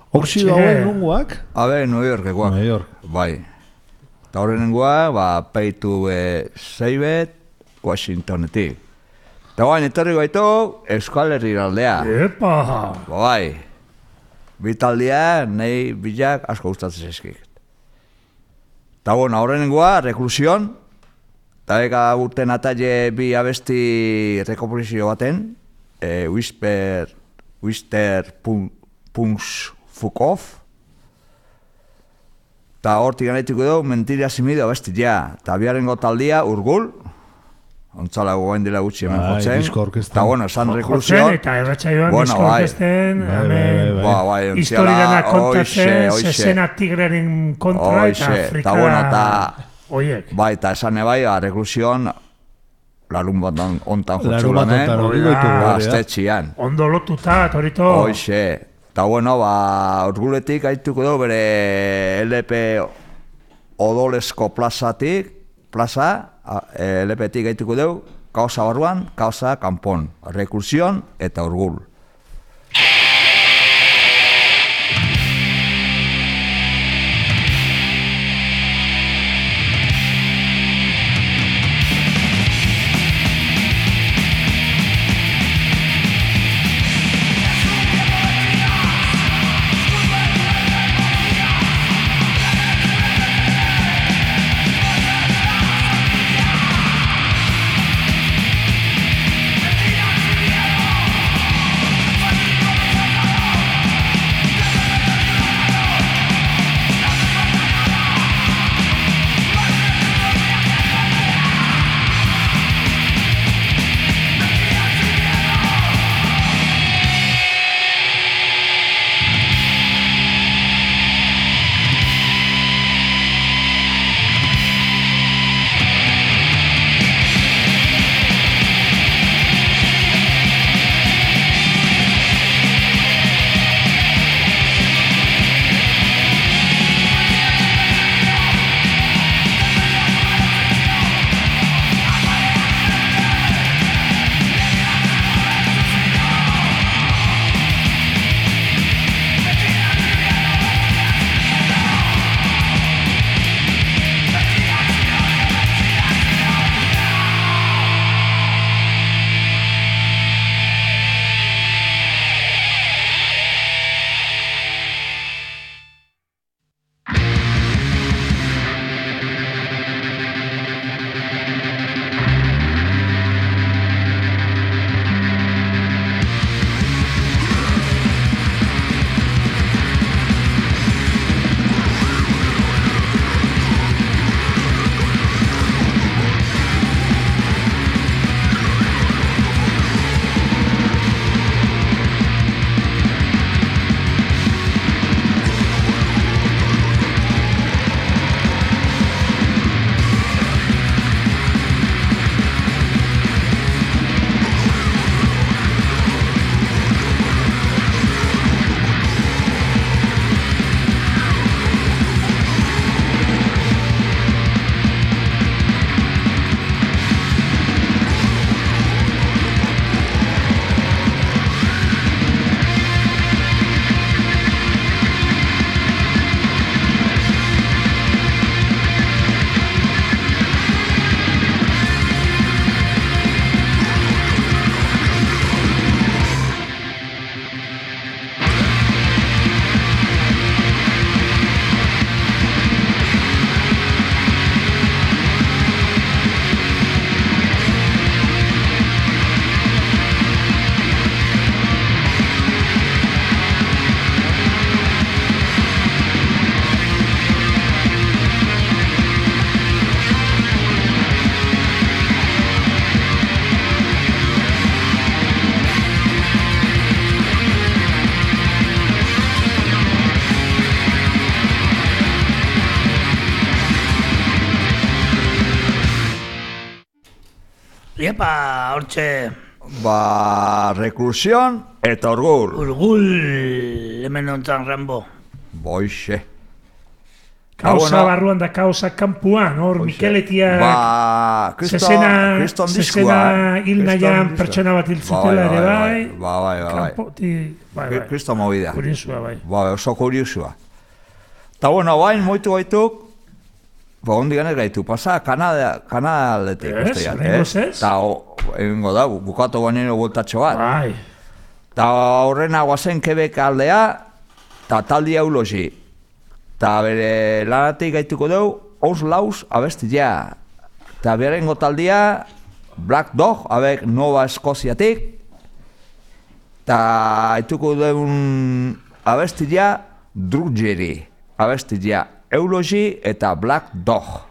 Oxido hauen nunguak? Habe, New Yorkekoak. New York. Bai. Eta horrenengoa, ba, peitu e, zeibet, Washingtonetik. Eta guain, etorri gaitu Euskal Herri aldea. Epa! Bai. Bitaldia, nahi bilak asko gustatzen zaizkik. Eta bueno, horrenengoa, reklusion. Eta eka urten ataile bi abesti rekomposizio baten. E, Whisper, Whisper Punks Fukov. Eta hortik ganaituko dugu, mentira simido abestia. Eta biarengo taldia, Urgul. Ontzala gogoen dela gutxi hemen jotzen. Eta bueno, esan reklusion. Jotzen eta erratxaioan bueno, disko orkesten. Ba, bai, historidana kontatzen, sesena tigreren kontra eta Afrika. Oiek. Bai, eta esan ebai, reklusion, larun bat ontan jotzu lanen. Aztetxian. Ondo lotuta, torito. Oixe. Eta bueno, ba, Urguletik haituko dugu bere L P Odolesko plazatik, plaza, L P-tik haituko dugu, kausa barruan, kausa kanpon, reklusion eta Urgul. Iepa, hortxe... Ba, reklusion eta Urgul. Urgul, hemen ontzan Rambo. Boixe. Kaosa bueno. barruan da kaosa kanpuan, hor Mikeletiak Ba, kriston, zezena, kriston zezena diskua. hil nahian pertsona bat hil zutela ere bai. Ba, bai, ba, bai. Kanpoti, bai, bai. Kriston movida. Kuriosua, bai. Ba, oso kuriosua. Ta bueno, bain, moitu gaituk, ba, ondik ganez gaitu, pasa, Kanada, Kanada aldetik, Ez, uste jat, lehengoz ez? Ta, egingo da, bukatu bainero bultatxo bat. Bai. Ta horrena guazen Quebec aldea, ta taldi hau lozi. Ta bere lanatik gaituko dugu, Aus Laus abestia. Ta berengo taldia, Black Dog, abek Nova Escoziatik. Ta gaituko dugun abestia, Drudgery. Abestia, Eulogy eta Black Dog.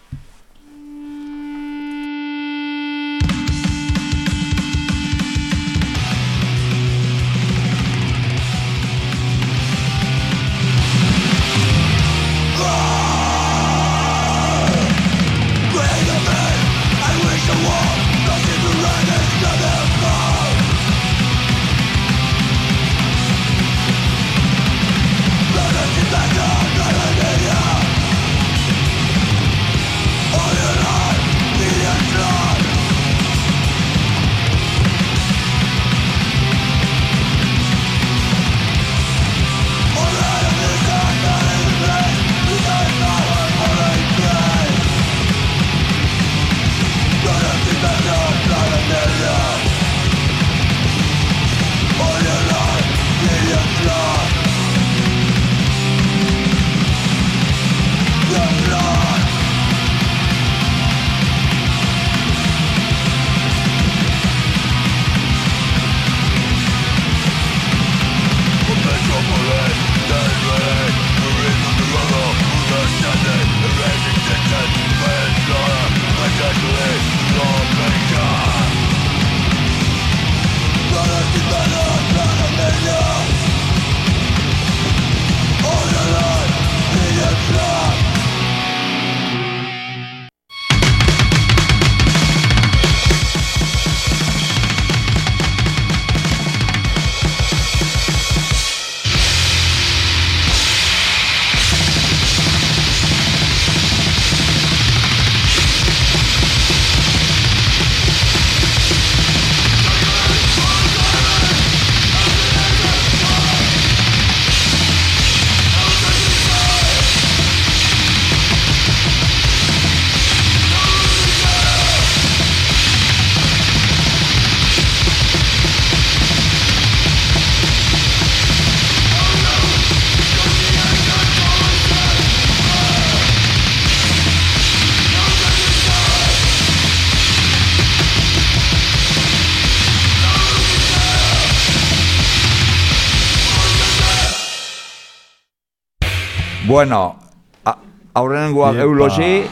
Bueno, aurrenengoa Eulogy,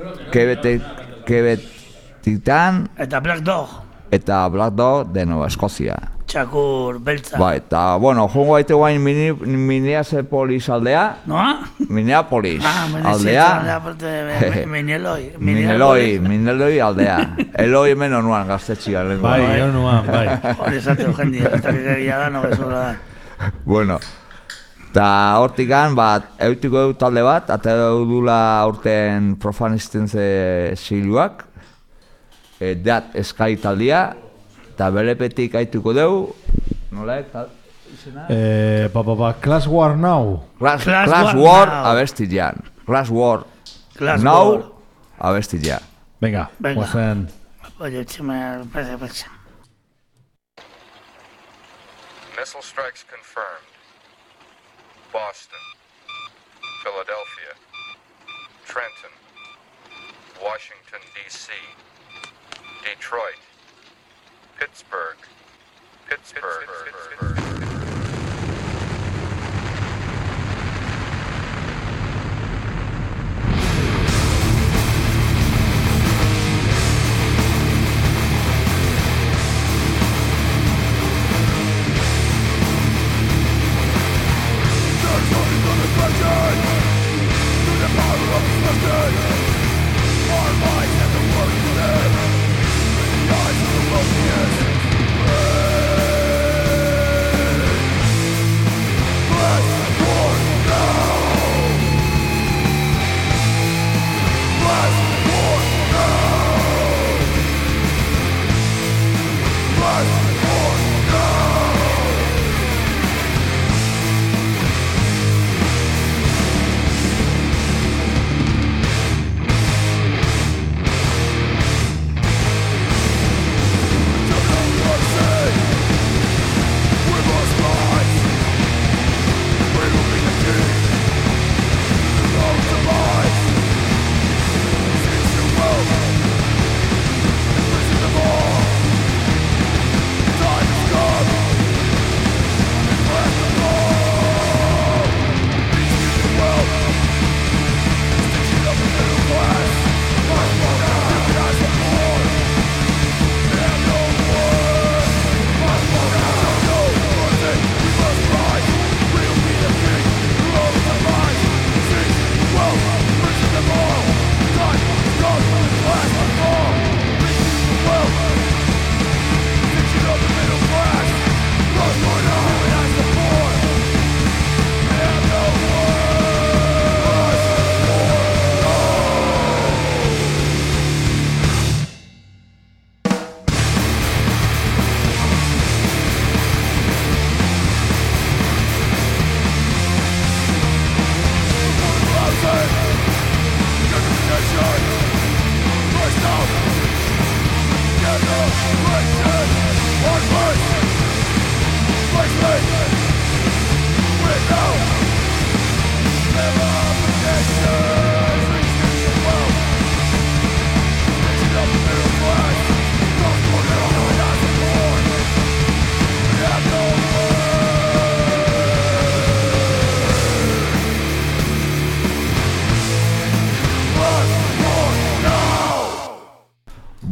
Quebetitan Eta Black Dog. eta Black Dog de Nova Escocia. Txakur, beltza. Bai, eta, bueno, jongo gaite guain mini, Minneapolis aldea. Noa? Minneapolis Ah, aldea. Mineloi. Mineloi, Mineloi aldea. Eloi hemen onuan gaztetxia. Bai, onuan, bai. Hori esateu jendia, eta kegegia da, no bezala da. Bueno, eta hortikan, bat, eutiko dut talde bat, eta dula aurten Profanisten ze ziluak, e, dat Sky taldea, eta belepetik aituko dugu, nola, tal, izena? Eh, ba, ba, ba, Class War Now. Class, Class Class War War Now. abestian. Class War Class Now War. abestian. Venga, Venga. guazen. Oye, txime, pese, pese. Missile strikes confirmed. Boston, Philadelphia, Trenton, Washington, D C, Detroit, Pittsburgh, Pittsburgh. Our minds have to work for them. The eyes of the wealthiest.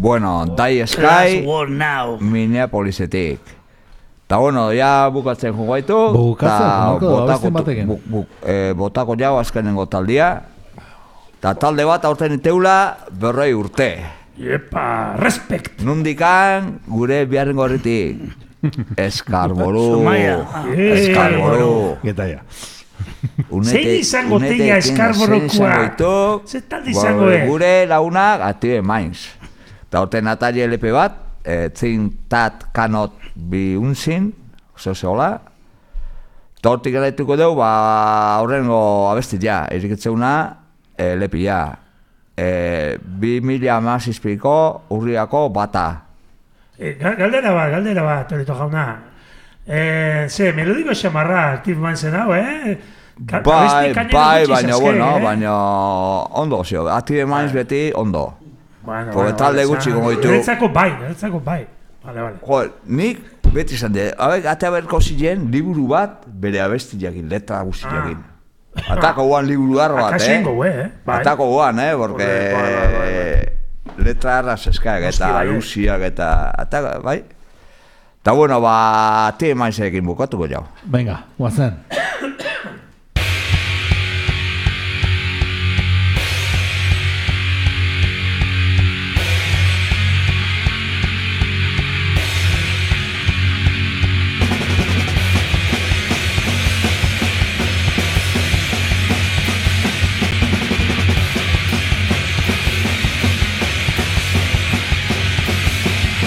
Bueno, Die Last Sky, Word Now. Minneapolisetik. Ta bueno, ja bukatzen jugu gaitu. Bukatzen, ta jugako botako- abesten batekin. bu- bu- eh, botako jau azkenengo taldia. Ta talde bat aurten iteula berroi urte. Epa, respect. Nundikan gure biharrengo horretik. Eskarboru. Zumaia. Eskarboru. Geta ja. Zein izango teia Eskarborrokoa? Ze talde izango, eh? Gure launak Active Minds. Ta horten atari L P bat, eh, Think That Cannot Be Unseen, oso zehola. Ta hortik eraituko dugu, ba, aurrengo abestia, eriketzeuna, eh, L P ja. Eh, bi mila hamazazpiko urriako bata. Eh, ga- galdera bat, galdera bat, Torito jauna. Eh, ze, melodiko xamarra Active Mindsen hau, eh? Ka- Bai, abesti kainera bai, gutxi baina, zaske, bueno, eh? baina ondo, zio, Active Minds beti ondo. Bueno, Porque talde esan- gutxi gongo ditu. Niretzako bai, niretzako bai. Vale, vale. Jo, nik beti izan de, hauek atea berko ziren liburu bat bere abestiakin, letra guztiakin. Atako guan liburu arro bat, eh? Akasengo, eh? Bai. Atako guan, eh? Porque Bai, bai, bai, letra arras eskak Noski eta bai, eh? luziak eta... Ataka, bai? Ta bueno, ba, Active Mindsekin bukatuko jau. Venga, guazen.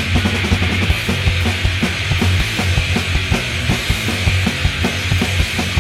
Thank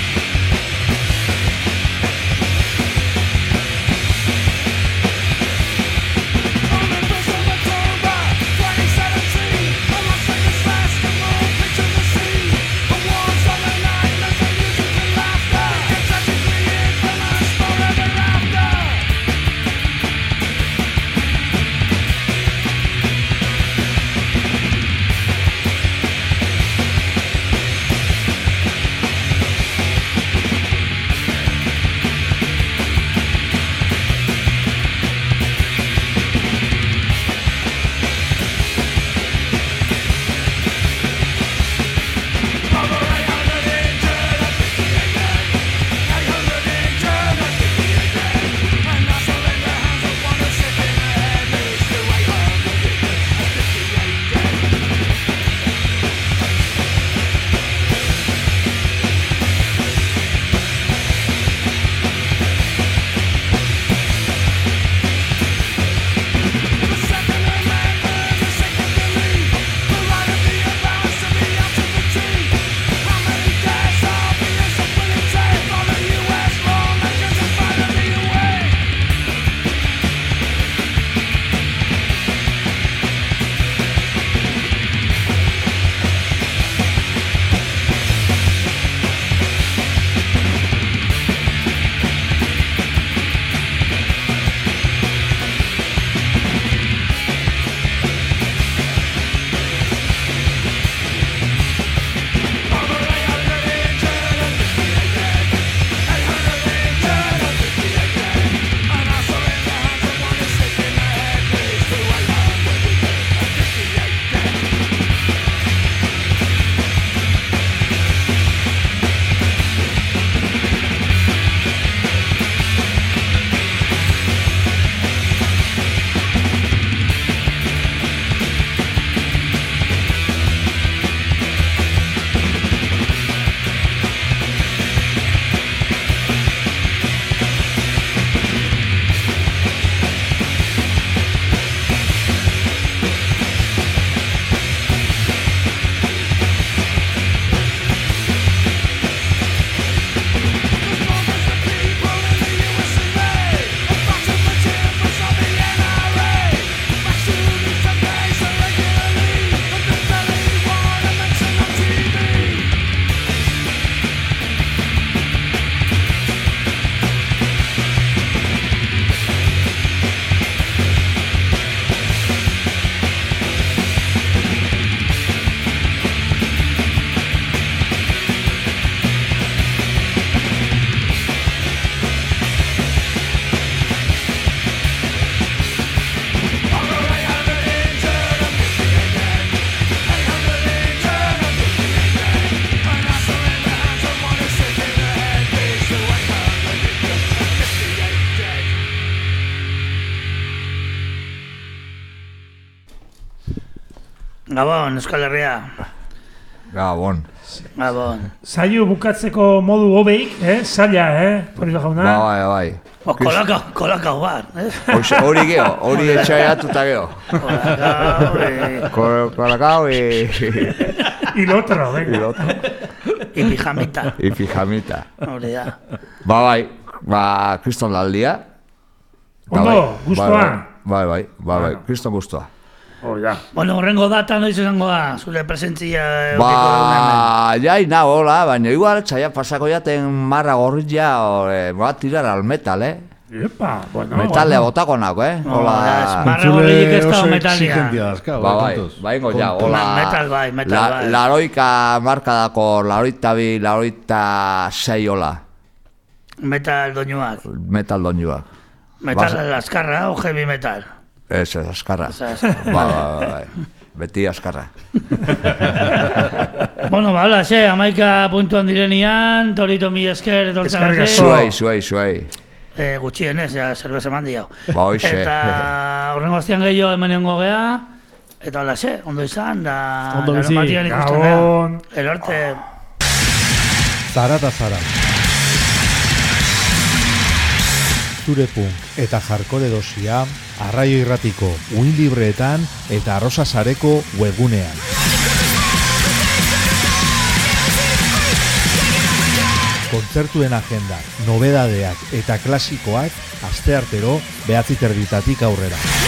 Gabon, Euskal Herria. Gabon. Gabon. Saio bukatzeko modu hobeik, eh? Zaila, eh? Polito jauna. Ba, bai, bai. O, kolaka, kolaka bat, eh? Hoxe, hori geho, hori etxaiatuta geho. Kolakao, eh. Col- Colacao y... Y lo otro, venga. y lo otro. Y pijamita. Y pijamita. Hori da. Ba, bai, ba, kriston laldia. Ba, Ondo, bai, gustoa. Bai, bai, bai, bai, Bueno. kriston gustoa. Hori da. Bueno, horrengo data noiz izango da, zure presentzia eukiko dugun hemen. Ba, jai na, hola, baina igual txaia pasako jaten marra gorria, eh, va a tirar al metal, eh? Epa, bueno. Metalea bueno. botako nako, eh? No, Hola. ja, marra gorririk ez da metalia. Ba, bai, bai, ingo ja, hola. Metal bai, metal La, bai. laroika markadako, laroita bi, laroita sei, hola. Metal doinuak. Metal doinuak. Metal Bas- askarra o heavy metal. Ez, ez, askarra. Ez, askarra. Ba, ba, ba, bai. Beti askarra. Bueno, ba, hola, xe, amaika puntuan direnian, torito mi esker etortzen Eskerrik arte. asko. Zuei, zuei, zuei. Eh, gutxienez, ja, zerbeza eman dio. Ba, hoxe. Eta horrengo aztean gehiago hemenengo gea, eta hola, xe, ondo izan, da... Ondo bizi. larunbatean ikusten gea. Gabon. Ero arte... Zarata zara. Zure punk eta jarkore dosia Arraio Irratiko uin libreetan eta Arrosa Sareko webgunean. Kontzertuen agenda, nobedadeak eta klasikoak asteartero behatzi terditatik aurrera.